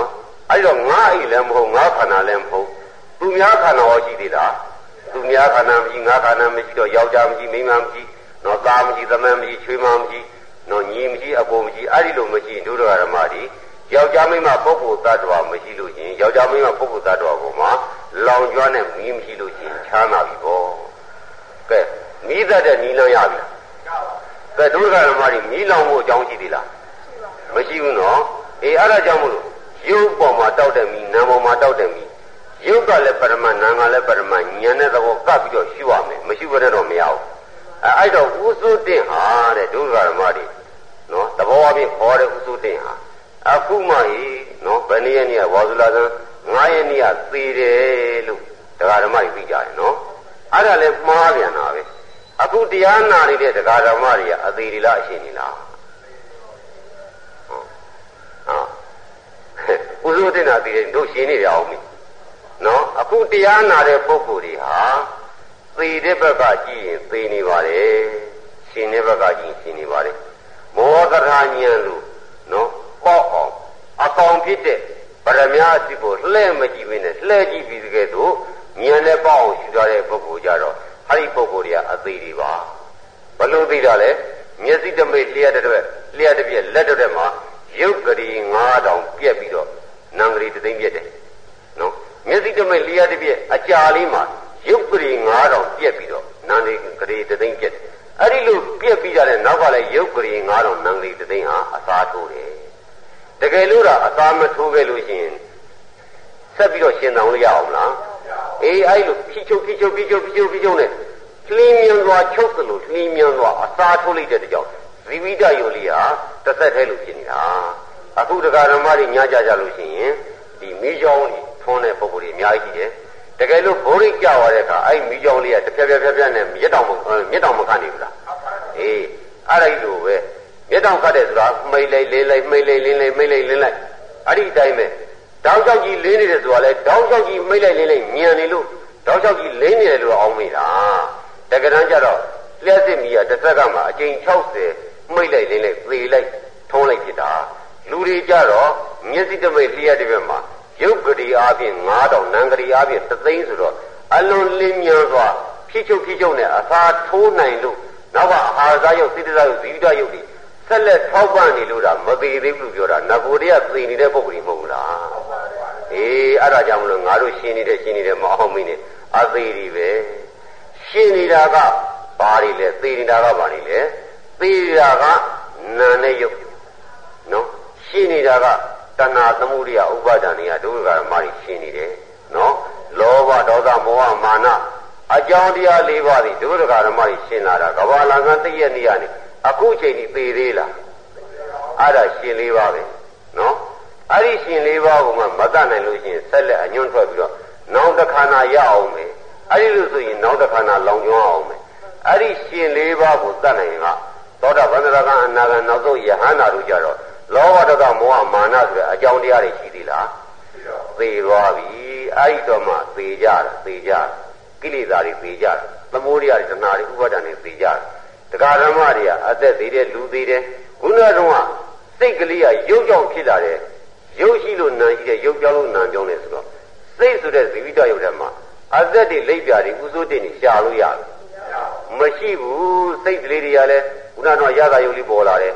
အဲ့တော့ငါအိလည်းမဟုတ်ငါခန္ဓာလည်းမဟုတ်သူများခန္ဓာရောရှိသေးလားသူများခန္ဓာမရှိငါခန္ဓာမရှိတော့ယောက်ျားမရှိမိန်းမမရှိနော်သားမရှိသမန်မရှိချွေးမမရှိနော်ညီမရှိအကိုမရှိအဲ့ဒီလိုမရှိဒုဒ္ဓဓမ္မတွေယောက်ျားမိန်းမပုဂ္ဂိုလ်သတ္တဝါမရှိလို့ရှင်ယောက်ျားမိန်းမပုဂ္ဂိုလ်သတ္တဝါပေါ်မှာလောင်ကျွမ်းတဲ့မီးမရှိလို့ရှင်ချမ်းသာပြီပေါ့ကဲမီးသက်တဲ့နီးလန်းရပြီကဲဒုဒ္ဓဓမ္မတွေမီးလောင်ဖို့အကြောင်းရှိသေးလားမရှိဘူးနော်အေးအဲ့ဒါကြောင့်မလို့ရုပ်ပေါ်မှာတောက်တဲ့မီးနာမ်ပေါ်မှာတောက်တဲ့မီးရုပ်ကလည်းပရမနာမ်ကလည်းပရမဉာဏ်နဲ့သဘောကပ်ပြီးတော့ရှုရမယ်မရှိဘဲနဲ့တော့မရဘူးအဲ့တော့ဥစုတင်ဟာတဲ့ဒုက္ခဓမ္မတွေနော်သဘောအပြင်ခေါ်တဲ့ဥစုတင်ဟာအခုမှဟိနော်ဘယ်နည်းနည်းဝါဇူလာသံ9ရက်နေ့ကသေတယ်လို့တရားဓမ္မတွေသိကြတယ်နော်အဲ့ဒါလည်းမှားပြန်တာပဲအခုတရားနာနေတဲ့တရားဓမ္မတွေကအသေးတွေလားအရှင်းနေလားဥစုတင်တာသိတယ်တို့ရှင်းနေရအောင်ပြီနော်အခုတရားနာတဲ့ပုဂ္ဂိုလ်တွေဟာသေတဲ့ဘက်ကကြည့်ရင်သေနေပါလေရှင်တဲ့ဘက်ကကြည့်ရှင်နေပါလေမောသထာဉာဏ်လို့နော်ပေါ့အောင်အကောင်ဖြစ်တဲ့ပရမညာစီကိုလှဲ့မကြည့်ဘဲနဲ့လှဲ့ကြည့်ပြီးတကယ်တော့ဉာဏ်နဲ့ပေါ့အောင်ရှုထားတဲ့ပုဂ္ဂိုလ်ကြတော့ဟာဒီပုဂ္ဂိုလ်တွေကအသေးတွေပါဘလို့သိတာလဲမျက်စိတမိတ်လျှက်တဲ့လျှက်တစ်ပြက်လက်တဲ့မှာရုပ်ကလေး9000ပြက်ပြီးတော့နံကလေးသိမ့်ပြက်တယ်နော်မျက်စိတမိတ်လျှက်တစ်ပြက်အကြာလေးမှာရုပ်ကလေး9000ပြက်ပြီးတော့နံလေးကလေးသိမ့်ပြက်တယ်အဲ့ဒီလိုပြက်ပြီးကြတဲ့နောက်ကလည်းရုပ်ကလေး9000နံကလေးသိမ့်ဟာအစာထိုးတယ်တကယ်လို့တော့အစာမထိုးခဲ့လို့ရှိရင်ဆက်ပြီးတော့ရှင်းတောင်လို့ရအောင်လားအေးအဲ့လိုခိချုပ်နဲ့လှင်းမြန်စွာချုပ်သလိုလှင်းမြန်စွာအစာထိုးလိုက်တဲ့ကြောင့်ဇီဝိတယုတ်လေးဟာတစ်သက်ထဲလို့ဖြစ်နေတာအခုတရားဓမ္မတွေညကြကြလို့ရှိရင်ဒီမိကြောင်းတွေထွန်းတဲ့ပုံကိုယ်တွေအများကြီးရှိတယ်တကယ်လို့ဘိုးရိတ်ကြသွားတဲ့အခါအဲ့မိကြောင်းလေးကတစ်ဖြည်းနဲ့မြက်တောင်မခတ်နေဘူးလားအေးအဲ့ဒါကြီးလိုပဲမြက်တောင်ခတ်တယ်ဆိုတာမိတ်လိုက်လင်းလိုက်မိတ်လိုက်လင်းလိုက်မိတ်လိုက်လင်းလိုက်အဲ့ဒီအတိုင်းပဲတောက်လျှောက်ကြီးလင်းနေတယ်ဆိုတာလဲတောက်လျှောက်ကြီးမိတ်လိုက်လင်းလိုက်ညံနေလို့တောက်လျှောက်ကြီးလင်းနေတယ်လို့အောင်းမိတာတကယ်တမ်းကျတော့လျှက်စစ်မီးကတစ်သက်ကမှအကျိန်60မိတ်လိုက်လင်းလိုက်သေလိုက်ထုံးလိုက်ဖြစ်တာလူတွေကြတော့မျက်စိတမိတ်လျှက်တစ်ပြက်မှာရုပ်ကလေးအားဖြင့်9000နံကလေးအားဖြင့်3သိန်းဆိုတော့အလွန်လင်းမြန်စွာဖြည့်ချုပ်နဲ့အသာထိုးနိုင်လို့နောက်အာဟာရစားရုပ်စိတ္တစားရုပ်ဇီဝိတရုပ်တွေဆက်လက်ထောက်ပံ့နေလို့ဒါမသေးသေးဘူးပြောတာနဂိုတည်းကသေနေတဲ့ပုဂ္ဂိုလ်မဟုတ်လားအေးအဲ့ဒါကြောင့်မလို့ငါတို့ရှင်းနေတယ်မအောင်မင်းနဲ့အသေးတွေပဲရှင်းနေတာကဘာတွေလဲသေနေတာကဘာတွေလဲသေတာကနာနဲ့ရုပ်နော်ရှင်းနေတာကတဏှာသမုဒိယဥပါဒဏ်တွေကဒုက္ခဓမ္မတွေရှင်းနေတယ်နော်လောဘဒေါသမောဟမာနအကြောင်းတရား၄ပါးတွေဒုက္ခဓမ္မတွေရှင်းလာတာကဘာလံကတည့်ရနေရနေအခုချိန်ကြီးသေသေးလားအဲ့ဒါရှင်း၄ပါးပဲနော်အဲ့ဒီရှင်း၄ပါးကိုမှမတတ်နိုင်လို့ရှိရင်ဆက်လက်အညွန့်ထွက်ပြီးတော့နောက်တစ်ခါနာရအောင်မယ်အဲ့ဒီလိုဆိုရင်နောက်တစ်ခါနာလောင်ကျွမ်းအောင်မယ်အဲ့ဒီရှင်း၄ပါးကိုတတ်နိုင်ရင်ကသောတာပန်တရာကအနာဂံနောက်ဆုံးယဟန္တာတို့ကြတော့လောဘဒေါသမောဟမာနဆိုတဲ့အကြောင်းတရားတွေရှိသေးလားသေသွားပြီအဲ့ဒီတော့မှသေကြကိလေသာတွေသေကြသမုဒိယတွေတဏှာတွေဥပါဒဏ်တွေသေကြတရားဓမ္မတွေကအသက်သေးတယ်လူသေးတယ်ခုနကတော့စိတ်ကလေးကရုပ်ကြောင့်ဖြစ်လာတယ်ရုပ်ရှိလို့နာရှိတယ်ရုပ်ပြောင်းလို့နာပြောင်းတယ်ဆိုတော့စိတ်ဆိုတဲ့ဇီဝိတရုပ်ထဲမှာအသက်တွေလိပ်ပြာတွေဥစိုးတင်နေရှာလို့ရတယ်မရှိဘူးစိတ်ကလေးတွေကလည်းခုနကတော့ရတာရုပ်လေးပေါ်လာတယ်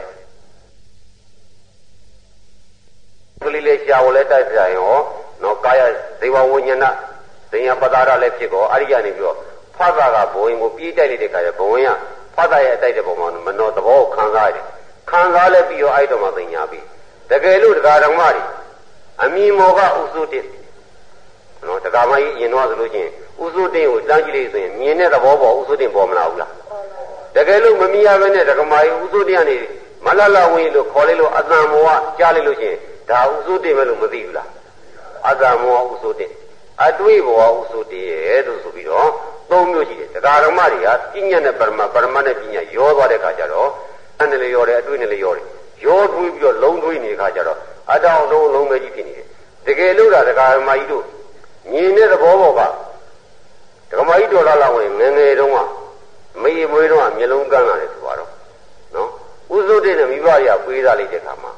ကလေးလေးရှာလို့လည်းတိုက်ကြရောနော်ကာယဇေဝဝိညာဏဇင်ယပတာရလည်းဖြစ်ကောအဲ့ဒီကနေပြီးတော့ဖသကဘဝရင်ကိုပြေးတိုက်လိုက်တဲ့ခါကျဘဝရင်ကဖသရဲ့အတိုက်တဲ့ပုံမှာမနောသဘောကိုခံစားရတယ်ခံစားလဲပြီးတော့အဲ့တော့မှသိညာပြီတကယ်လို့တရားဓမ္မတွေအမိမောကဥစုတင်နော်တရားမကြီးရင်တော့ဆိုလို့ချင်းဥစုတင်ကိုတန်းကြည့်လိုက်ဆိုရင်မြင်တဲ့သဘောပေါ်ဥစုတင်ပေါ်မလာဘူးလားတကယ်လို့မမြင်ရဘဲနဲ့တရားမကြီးဥစုတင်ကနေမလလဝင်းလို့ခေါ်လိုက်လို့အတန်မောကကြားလိုက်လို့ချင်းဒါဥစုတင်ပဲလို့မသိဘူးလားအတန်မောဥစုတင်အတွေ့ဘောဥစုတင်ရဲ့လို့ဆိုပြီးတော့၃မျိုးရှိတယ်တရားဓမ္မတွေကပညာနဲ့ပရမနဲ့ပညာရောသွားတဲ့ခါကျတော့အဲ့နဲ့လည်းရောတယ်အတွေ့နဲ့လည်းရောတယ်ရောတွေးပြီးတော့လုံးတွေးနေတဲ့ခါကျတော့အတောင်လုံးပဲကြီးဖြစ်နေတယ်တကယ်လို့ဒါတရားဓမ္မကြီးတို့မြင်တဲ့သဘောပေါ်ကဓမ္မကြီးတော်လာဝင်ငယ်ငယ်တုန်းကမေးမွေးတုန်းကမျက်လုံးကန်းလာတယ်ဆိုတော့နော်ဥစုတဲ့မိဘတွေကပေးစားလိုက်တဲ့ခါမှာ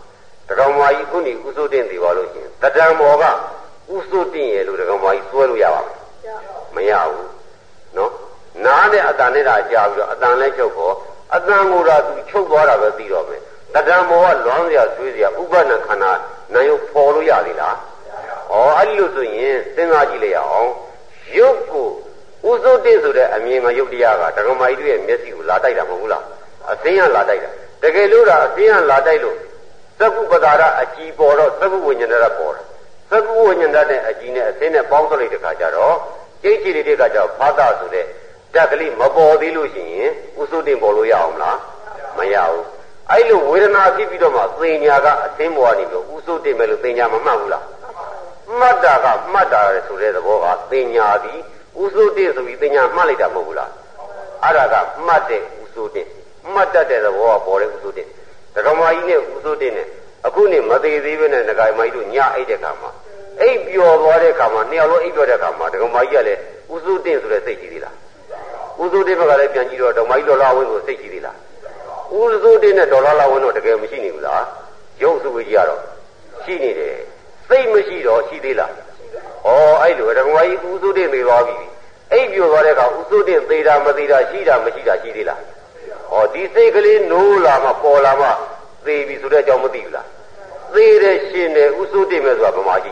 တကောင်မကြီးခုနေဥစိုးတင်သေးပါလို့ရှိရင်တတံမောကဥစိုးတင်ရဲ့လို့တကောင်မကြီးစွဲလို့ရပါမရဘူးနော်နားနဲ့အတန်နဲ့တာကြာပြီးတော့အတန်လဲချုပ်ခေါ်အတန်ကိုတော့သူချုပ်သွားတာပဲပြီးတော့မယ်တတံမောကလွမ်းစရာဆွေးစရာဥပဒနာခန္ဓာနာယုတ်ပေါ်လို့ရသေးလားအဲ့ဒီလို့ဆိုရင်စဉ်းစားကြည့်လိုက်ရအောင်ရုပ်ကိုဥစိုးတင်ဆိုတဲ့အမြင်ကရုပ်တရားကတက္ကမကြီးတို့ရဲ့မျက်စိကိုလာတိုက်တာမဟုတ်ဘူးလားအသိဉာဏ်လာတိုက်တာတကယ်လို့ဒါအသိဉာဏ်လာတိုက်လို့သက္ကုပဒါရအကြည်ပေါ်တော့သက္ကုဝိညာဏရပေါ်တာသက္ကုဝိညာဏနဲ့အကြည်နဲ့အသိနဲ့ပေါင်းစပ်လိုက်တဲ့ခါကျတော့ကျိတ်ချီလေးတွေကကြောင့်ဖာသဆိုတဲ့တက်ကလေးမပေါ်သေးလို့ရှိရင်ဥစိုးတင်ပေါ်လို့ရအောင်လားမရဘူးအဲ့လိုဝေဒနာဖြစ်ပြီးတော့မှသိညာကအသိမောနေလို့ဥစိုးတင်မယ်လို့သိညာမမှတ်ဘူးလားမှတ်တာကမှတ်တာဆိုတဲ့သဘောကသိညာသည်ဥစိုးတင်ဆိုပြီးသိညာမှတ်လိုက်တာမဟုတ်ဘူးလားအဲ့ဒါကမှတ်တဲ့ဥစိုးတင်မှတ်တတ်တဲ့သဘောကပေါ်တဲ့ဥစိုးတင်ဒကမာကြီးနဲ့ဥစိုးတင်နဲ့အခုနေမသေးသေးပဲနဲ့ဒကာမကြီးတို့ညအိတ်တဲ့ခါမှာအိပ်ပျော်သွားတဲ့ခါမှာနှစ်ယောက်လုံးအိပ်ပျော်တဲ့ခါမှာဒကမာကြီးကလည်းဥစိုးတင်ဆိုတဲ့စိတ်ရှိသေးလားဥစိုးတင်ဘက်ကလည်းပြန်ကြည့်တော့ဒကမာကြီးဒေါ်လာဝင်းကိုစိတ်ရှိသေးလားဥစိုးတင်နဲ့ဒေါ်လာလာဝင်းတော့တကယ်မရှိနေဘူးလားရုပ်စုကြီးကတော့ရှိနေတယ်စိတ်မရှိတော့ရှိသေးလားအဲ့လိုဒကမာကြီးဥစိုးတင်သေးသွားပြီအိပ်ပျော်သွားတဲ့ခါဥစိုးတင်သေးတာမသေးတာရှိတာမရှိတာရှိသေးလားဒီစိတ်ကလေးနိုးလာမှပေါ်လာမှသေပြီဆိုတဲ့အကြောင်းမသိဘူးလားသေတယ်ရှင်တယ်ဥစိုးတင်မယ်ဆိုတာဘာမှရှိ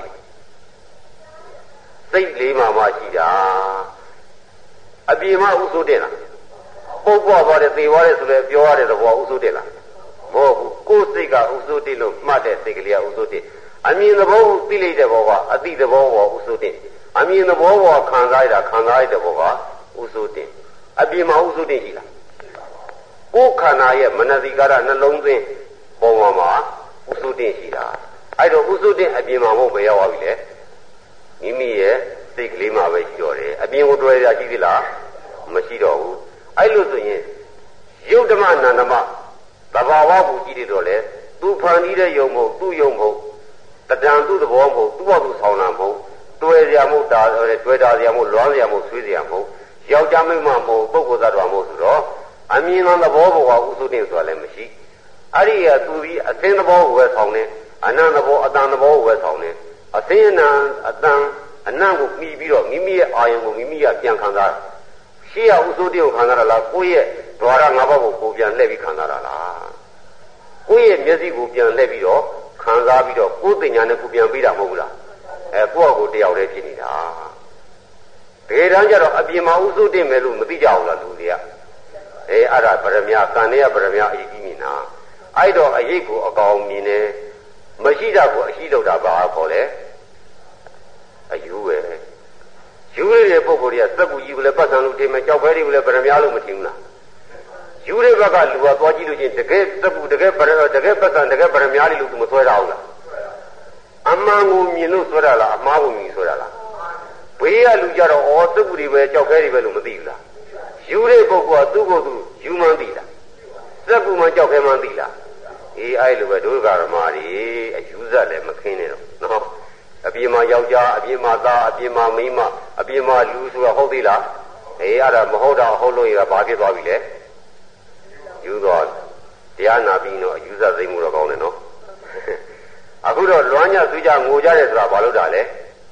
စိတ်လေးမှမရှိတာအပြင်မှာဥစိုးတင်လားပုတ်ပွားသွားတယ်သေသွားတယ်ဆိုလည်းပြောရတဲ့သဘောဥစိုးတင်လားမဟုတ်ဘူးကိုယ်စိတ်ကဥစိုးတင်လို့မှတ်တဲ့စိတ်ကလေးကဥစိုးတင်အမြင်သဘောကိုသိလိုက်တဲ့ဘောကအသိသဘောဘောဥစိုးတင်အမြင်သဘောဘောခံစားရတာခံစားရတဲ့ဘောကဥစိုးတင်အပြင်မှာဥစိုးတင်ရှိလားကိုယ်ခန္ဓာရဲ့မနတိကာရနှလုံးသွင်းပေါ်မှာဥစုတင်ရှိတာအဲ့တော့ဥစုတင်အပြင်မှာမဟုတ်ပဲရောက်သွားပြီလေမိမိရဲ့စိတ်ကလေးမှာပဲရှိတော့တယ်အပြင်ကိုတွေ့ရရှိသေးလားမရှိတော့ဘူးအဲ့လိုဆိုရင်ယုတ်ဓမ္မနန္ဒမသဘာဝကိုကြည့်ရတော့လေသူဖန်တီးတဲ့ယုံမဟုတ်သူ့ယုံမဟုတ်တဏ္ဍသူ့သဘောမဟုတ်သူ့ဘောသူဆောင်တာမဟုတ်တွေ့ရမဟုတ်တာတွေ့တာရမဟုတ်လွမ်းရမဟုတ်ဆွေးရမဟုတ်ယောက်ျားမိန်းမမဟုတ်ပုဂ္ဂိုလ်သတ္တဝါမဟုတ်ဆိုတော့အမြင်သဘောဘောကဥစုတင်ဆိုတာလည်းမရှိအဲ့ဒီကသူဒီအသိသဘောကိုပဲဆောင်နေအနန္တဘောအတန်သဘောကိုပဲဆောင်နေအသိအနံအတန်အနံ့ကိုပြီးပြီးတော့မိမိရဲ့အာယုံကိုမိမိကပြန်ခံစားရှေ့ကဥစုတင်ကိုခံစားရလားကိုယ့်ရဲ့ဓဝရ၅ပါးကိုကိုပြန်လှည့်ပြီးခံစားရလားကိုယ့်ရဲ့မျက်စိကိုပြန်လှည့်ပြီးတော့ခံစားပြီးတော့ကိုယ်တင်ညာနဲ့ကိုပြန်ပြီးတာမဟုတ်ဘူးလားကိုယ့်အကိုတယောက်တည်းဖြစ်နေတာတကယ်တမ်းကျတော့အပြင်မှာဥစုတင်မယ်လို့မသိကြဘူးလားလူတွေကအဲ့ဒါဗရမ ्या ကံနဲ့ဗရမ ्या အရေးကြီးမြင်တာအဲ့တော့အရေးကိုအကောင်မြင်တယ်မရှိတာကိုအရှိလို့တာပါခေါ်လဲအယူပဲယူရတဲ့ပုဂ္ဂိုလ်တွေကစက်ကူကြီးကိုလည်းပတ်စံလို့ထင်မယ်ကြောက်ဖဲတွေကိုလည်းဗရမ ्या လို့မထင်ဘူးလားယူတဲ့ဘက်ကလူကသွားကြည့်လို့ချင်းတကယ်စက်ကူတကယ်ပတ်စံတကယ်ဗရမ ्या လို့သူမဆွဲတာဘူးလားအမှန်ကိုမြင်လို့ဆွဲတာလားအမှားကိုမြင်ဆွဲတာလားဘေးကလူကြတော့စက်ကူတွေပဲကြောက်ဖဲတွေပဲလို့မသိဘူးလားယူတဲ့ပုဂ္ဂိုလ်ကသူ့ကိုယ်သူယူမှန်းသိလားစက်ကူမှကြောက်ခဲမှန်းသိလားအဲ့လိုပဲဒုက္ခရမတွေအယူဇတ်လည်းမခင်းနေတော့နော်အပြင်မှာယောက်ျားအပြင်မှာသားအပြင်မှာမိန်းမအပြင်မှာလူဆိုတာဟုတ်သေးလားအဲ့ဒါမဟုတ်တာဟုတ်လို့ရတာဘာဖြစ်သွားပြီလဲယူသွားတရားနာပြီးတော့အယူဇတ်သိမှုတော့ကောင်းတယ်နော်အခုတော့လွမ်းညဆွေးကြငိုကြတယ်ဆိုတာဘာလို့တာလဲ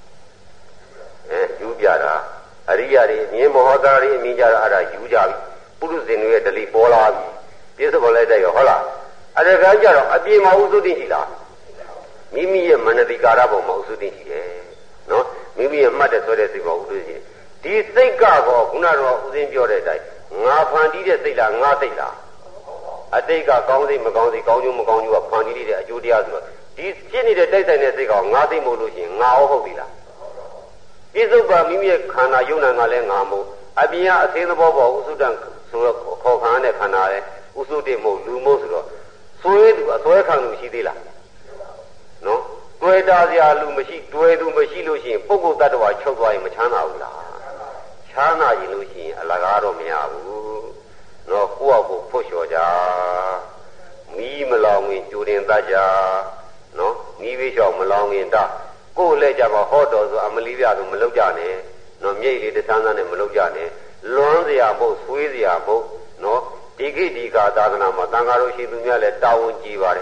ယူပြတာအရိယာတွေမြင်းမောဟတာတွေအမြင်ကြတာအဲ့ဒါယူကြပြီပုရုဇဉ်တွေရဲ့ဒလိပေါ်လာပြီပြစ္ဆုတ်ပေါ်လိုက်တဲ့ရောဟုတ်လားအဲ့ဒါကကြတော့အပြင်မှာဥစုသိရှိလားမိမိရဲ့မနတိကာရပုံမှာဥစုသိရှိတယ်နော်မိမိရဲ့မှတ်တဲ့ဆွဲတဲ့စိတ်မှာဥစုသိရှိတယ်ဒီစိတ်ကတော့ခုနကတော့ဥစဉ်ပြောတဲ့အတိုင်းငါဖန်တီးတဲ့စိတ်လားငါစိတ်လားအတိတ်ကကောင်းစိတ်မကောင်းစိတ်ကောင်းကျိုးမကောင်းကျိုးကဖန်တီးတဲ့အကျိုးတရားဆိုတော့ဒီဖြစ်နေတဲ့တိုက်ဆိုင်တဲ့စိတ်ကငါစိတ်မို့လို့ရှိရင်ငါဟုတ်ပြီလားပြစ္ဆုတ်ပါမိမိရဲ့ခန္ဓာယုံနာကလည်းငါမို့အပြင်ကအသိသဘောပေါ်ဥစုတန်ဆိုတော့ခေါ်ခံတဲ့ခန္ဓာလည်းဥစုတိမို့လူမို့ဆိုတော့ဆွဲသူအဆွဲခံသူရှိသေးလားနော်တွေ့တာစရာလူမရှိတွေ့သူမရှိလို့ရှိရင်ပုဂ္ဂိုလ်တ attva ချုပ်သွားရင်မချမ်းသာဘူးလားချမ်းသာရင်လို့ရှိရင်အလကားတော့မရဘူးနော်ကိုယ့်အကိုဖွတ်လျှော်ကြမီးမလောင်ရင်ကြိုတင်တတ်ကြနော်မီးဝေးလျှောက်မလောင်ရင်တကိုယ်လည်းကြပါဟောတော်ဆိုအမလီပြဆိုမလုပ်ကြနဲ့နော်မြိတ်လေးတဆန်းဆန်းနဲ့မလုပ်ကြနဲ့လွမ်းစရာမဟုတ်ဆွေးစရာမဟုတ်နော်ဒီကိဒီကာသာသနာမှာတန်ဃာတော်ရှိသူများလည်းတာဝန်ကြီးပါတယ်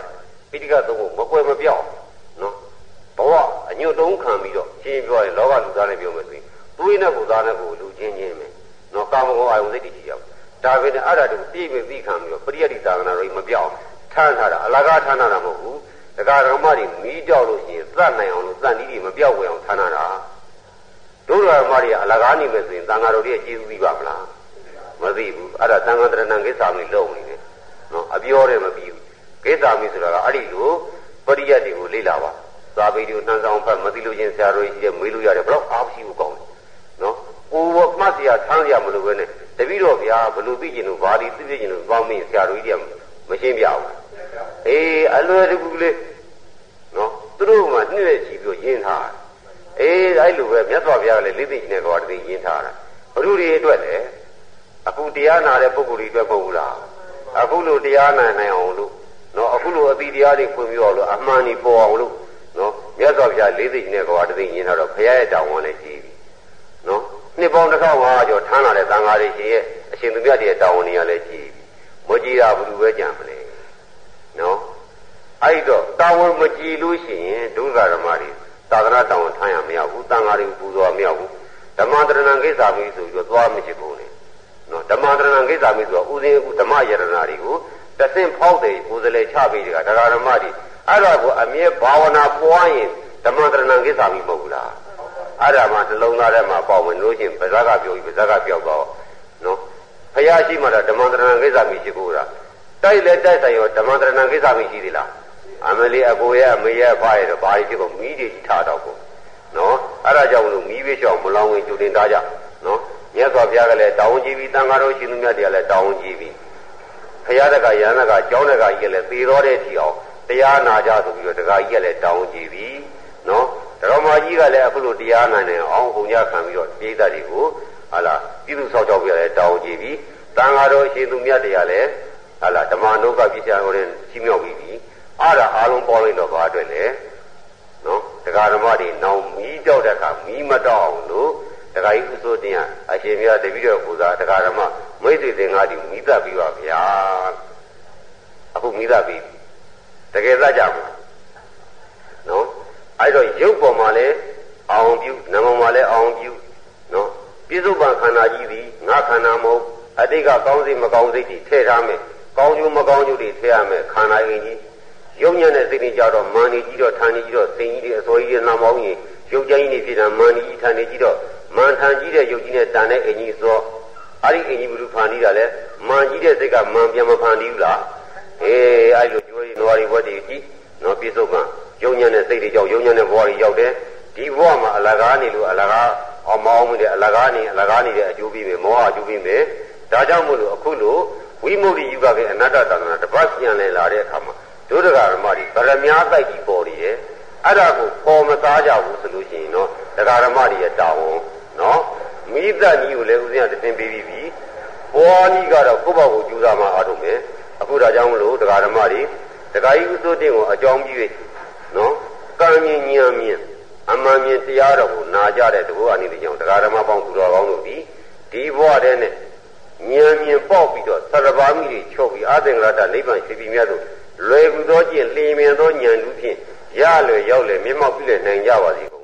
ပိဋကသုံးဖို့မကွယ်မပြောက်နော်ဘဝအညွတ်တုံးခံပြီးတော့ရှင်းပြောရင်လောကလူသားနဲ့ပြောမယ်ဆိုရင်သွေးနဲ့ကိုသားနဲ့ကိုလူချင်းချင်းပဲနော်ကာမဂုဏ်အာယုန်စိတ်တည်ကြည့်ရအောင်ဒါပဲနဲ့အဲ့ဒါတို့ပြည့်ပြည့်သိခံပြီးတော့ပရိယတ္တိသာသနာတော်ကြီးမပြောက်ထမ်းထားတာအလကားထမ်းထားတာမဟုတ်ဘူးဒကာဒကမတွေမီးကြောက်လို့ရှိရင်သတ်နိုင်အောင်လို့သတ်နည်းတွေမပြောက်ဝယ်အောင်ထမ်းထားတာတို့ဒကာဒကမတွေကအလကားနေမယ်ဆိုရင်သံဃာတော်တွေရဲ့ကျေးဇူးသိပါမလားမသိဘူးအဲ့ဒါသံဃာတရဏံကိစ္စမျိုးလုံးနေတယ်နော်အပြောတယ်မပြီးဘူးကိစ္စမျိုးဆိုတာကအဲ့ဒီလိုပရိယတ်တွေကိုလေ့လာပါသာပေတွေကိုနှမ်းဆောင်ဖတ်မသိလို့ချင်းဆရာတော်ကြီးရဲ့မေးလို့ရတယ်ဘယ်တော့အားမရှိဘူးကောင်းတယ်နော်ကိုယ်ကမှတ်စရာဆန်းစရာမလိုပဲနဲ့တပည့်တော်ဗျာဘလို့သိကျင်လို့ဘာဒီသိကျင်လို့ကောင်းမင်းဆရာတော်ကြီးတွေကမရှင်းပြဘူးအေးအလွယ်တကူလေးနော်သူတို့ကနှိမ့်တဲ့ချီပြီးရင်းထားအေးအဲ့လိုပဲမြတ်စွာဘုရားကလည်းလေးသိကျင်တဲ့ကောင်တည်းရင်းထားတာဘုရုတွေအတွက်လည်းအခုတရားနာတဲ့ပုဂ္ဂိုလ်တွေအတွက်မဟုတ်ဘူးလားအခုလိုတရားနာနိုင်အောင်လို့နော်အခုလိုအတိတရားတွေဖွင့်ပြအောင်လို့အမှန်ကြီးပေါ်အောင်လို့နော်မြတ်စွာဘုရားလေးသိကျင်တဲ့ကောင်တည်းရင်းထားတော့ဘုရားရဲ့တောင်းဝန်လည်းကြီးပြီနော်နှစ်ပေါင်း1500ကျော်ထမ်းလာတဲ့သံဃာတွေရှင်ရဲ့အရှင်သူမြတ်တွေရဲ့တောင်းဝန်တွေကလည်းကြီးပြီမကြည်တာဘယ်လိုပဲကြံမလဲနော်အဲ့တော့တောင်းဝန်မကြည်လို့ရှိရင်ဒုက္ခဓမ္မတွေသာသနာတောင်းဝန်ထမ်းရမရဘူးသံဃာတွေကိုပူဇော်မရဘူးဓမ္မတရဏံကိစ္စမျိုးဆိုပြီးတော့သွားမရှိဘူးလေနော်ဓမ္မတရဏံကိစ္စမျိုးဆိုတော့ဥစဉ်အခုဓမ္မယရဏတွေကိုတဆင့်ဖောက်တယ်ကိုယ်စလဲချပြီးတကဒကာဓမ္မတွေအဲ့ဒါကိုအမြဲဘာဝနာပွားရင်ဓမ္မတရဏံကိစ္စမျိုးမဟုတ်ဘူးလားအဲ့ဒါမှနှလုံးသားထဲမှာပေါ့ဝင်လို့ချင်းဗဇက်ကပြောပြီးဗဇက်ကပြောက်တော့နော်ဖယားရှိမှတော့ဓမ္မတရဏံကိစ္စမျိုးရှိဖို့လားတိုက်လဲတိုက်ဆိုင်ရောဓမ္မတရဏံကိစ္စမျိုးရှိသေးလားအမလီအကိုရဲ့အမေရဲ့ဖားရဲ့တော့ဘာကြီးဖြစ်ကုန်မီးတွေထားတော့ကုန်နော်အဲ့ဒါကြောင့်မလို့မီးပေးချောင်းမလောင်ဝင်ကြိုတင်ထားကြနော်မြတ်စွာဘုရားကလည်းတောင်းကြည့်ပြီးတန်ဃာတော်ရှင်သူမြတ်တွေကလည်းတောင်းကြည့်ပြီးဖယားတကရဟန်းကကျောင်းတကကြီးကလည်းသေတော်တဲ့ထီအောင်တရားနာကြဆိုပြီးတော့တကကြီးကလည်းတောင်းကြည့်ပြီးနော်ဓမ္မကြီးကလည်းအခုလိုတရားနာနေအောင်ဘုံကြခံပြီးတော့ပြည်သားတွေကိုဟာလားပြည်သူဆောက်ချောက်ပြလည်းတောင်းကြည့်ပြီးတန်ဃာတော်ရှင်သူမြတ်တွေကလည်းဟာလားဓမ္မနုကပြည့်ချတော်တဲ့ကြီးမြောက်ပြီးအဲ့ဒါအားလုံးပေါ်လိုက်တော့ဘာအတွက်လဲနော်တရားဓမ္မတွေနောင်မီးကြောက်တဲ့အခါမီးမတောက်အောင်လို့တရားကြီးဥစိုးတင်အရှင်မြတ်တပည့်တော်ပူဇာတရားဓမ္မမိတ်ဆွေသင်္ကားဒီမီးသက်ပြီးပါဗျာအခုမီးသက်ပြီးတကယ်သက်ကြမှာနော်အဲ့တော့ရုပ်ပေါ်မှာလည်းအောင်ပြုနာမ်ပေါ်မှာလည်းအောင်ပြုနော်ပြစ္ဆုတ်ပံခန္ဓာကြီးသည်ငါခန္ဓာမဟုတ်အတိတ်ကကောင်းစိတ်မကောင်းစိတ်တွေထည့်ထားမယ်ကောင်းကျိုးမကောင်းကျိုးတွေထည့်ရမယ်ခန္ဓာအင်းကြီးရုပ်ညံ့တဲ့စိတ်တွေကြတော့မာနေကြီးတော့ဌာနေကြီးတော့စိန်ကြီးတွေအစောကြီးတွေနှောင်ပေါင်းရင်ရုပ်ကြိုင်းကြီးတွေဖြစ်တာမာနေကြီးဌာနေကြီးတော့မန်ထန်ကြီးတဲ့ရုပ်ကြီးနဲ့တန်တဲ့အင်ကြီးစောအဲ့ဒီအင်ကြီးဘုရုဖန်ပြီးတာလဲမန်ကြီးတဲ့စိတ်ကမန်ပြန်မဖန်ပြီးဘူးလားအေးအဲ့လိုကျွေးနွားတွေဘဝတွေကြီးနော်ပြစ္ဆုတ်ကရုပ်ညံ့တဲ့စိတ်တွေကြောင့်ရုပ်ညံ့တဲ့ဘဝတွေရောက်တယ်ဒီဘဝမှာအလကားနေလို့အလကားအောင်မအောင်မတဲ့အလကားနေတဲ့အကျိုးပြီးမယ်မောဟအကျိုးပြီးမယ်ဒါကြောင့်မို့လို့အခုလို့ဝိမု ക്തി ယူကကအနတ္တသာသနာတပတ်ပြန်လည်လာတဲ့အခါမှာဒုဒကာဓမ္မတွေဗရမ ्या တိုက်ပြီးပေါ်နေရဲ့အဲ့ဒါကိုပေါ်မစားကြဘူးဆိုလို့ရှိရင်နော်ဒကာဓမ္မတွေရဲ့တာဝန်နော်မိသက်ကြီးကိုလည်းဦးဇင်းကတင်ပေးပြီးပြီဘောနီးကတော့ကိုယ့်ဘောက်ကိုကြိုးစားမှအားထုတ်မယ်အခုဒါကြောင့်မလို့ဒကာဓမ္မတွေဒကာကြီးဥစိုးတင်ကိုအကြောင်းပြု၍နော်ကံမြင်ဉာဏ်မြင်အမှန်မြင်တရားတော်ကိုနာကြတဲ့တဘောအနေနဲ့ကြောင့်ဒကာဓမ္မပေါင်းသူတော်ကောင်းတို့ဒီဘဝတည်းနဲ့ဉာဏ်မြင်ပေါက်ပြီးတော့သရဘာမိတွေချုပ်ပြီးအာသင်္ဂရတနိဗ္ဗာန်ရှိပြီးမြတ်တို့လွယ်ကူသောကျင့်လျင်မြန်သောဉာဏ်လူဖြင့်ရလွယ်ရောက်လေမျက်မှောက်ပြုလေနိုင်ကြပါစေ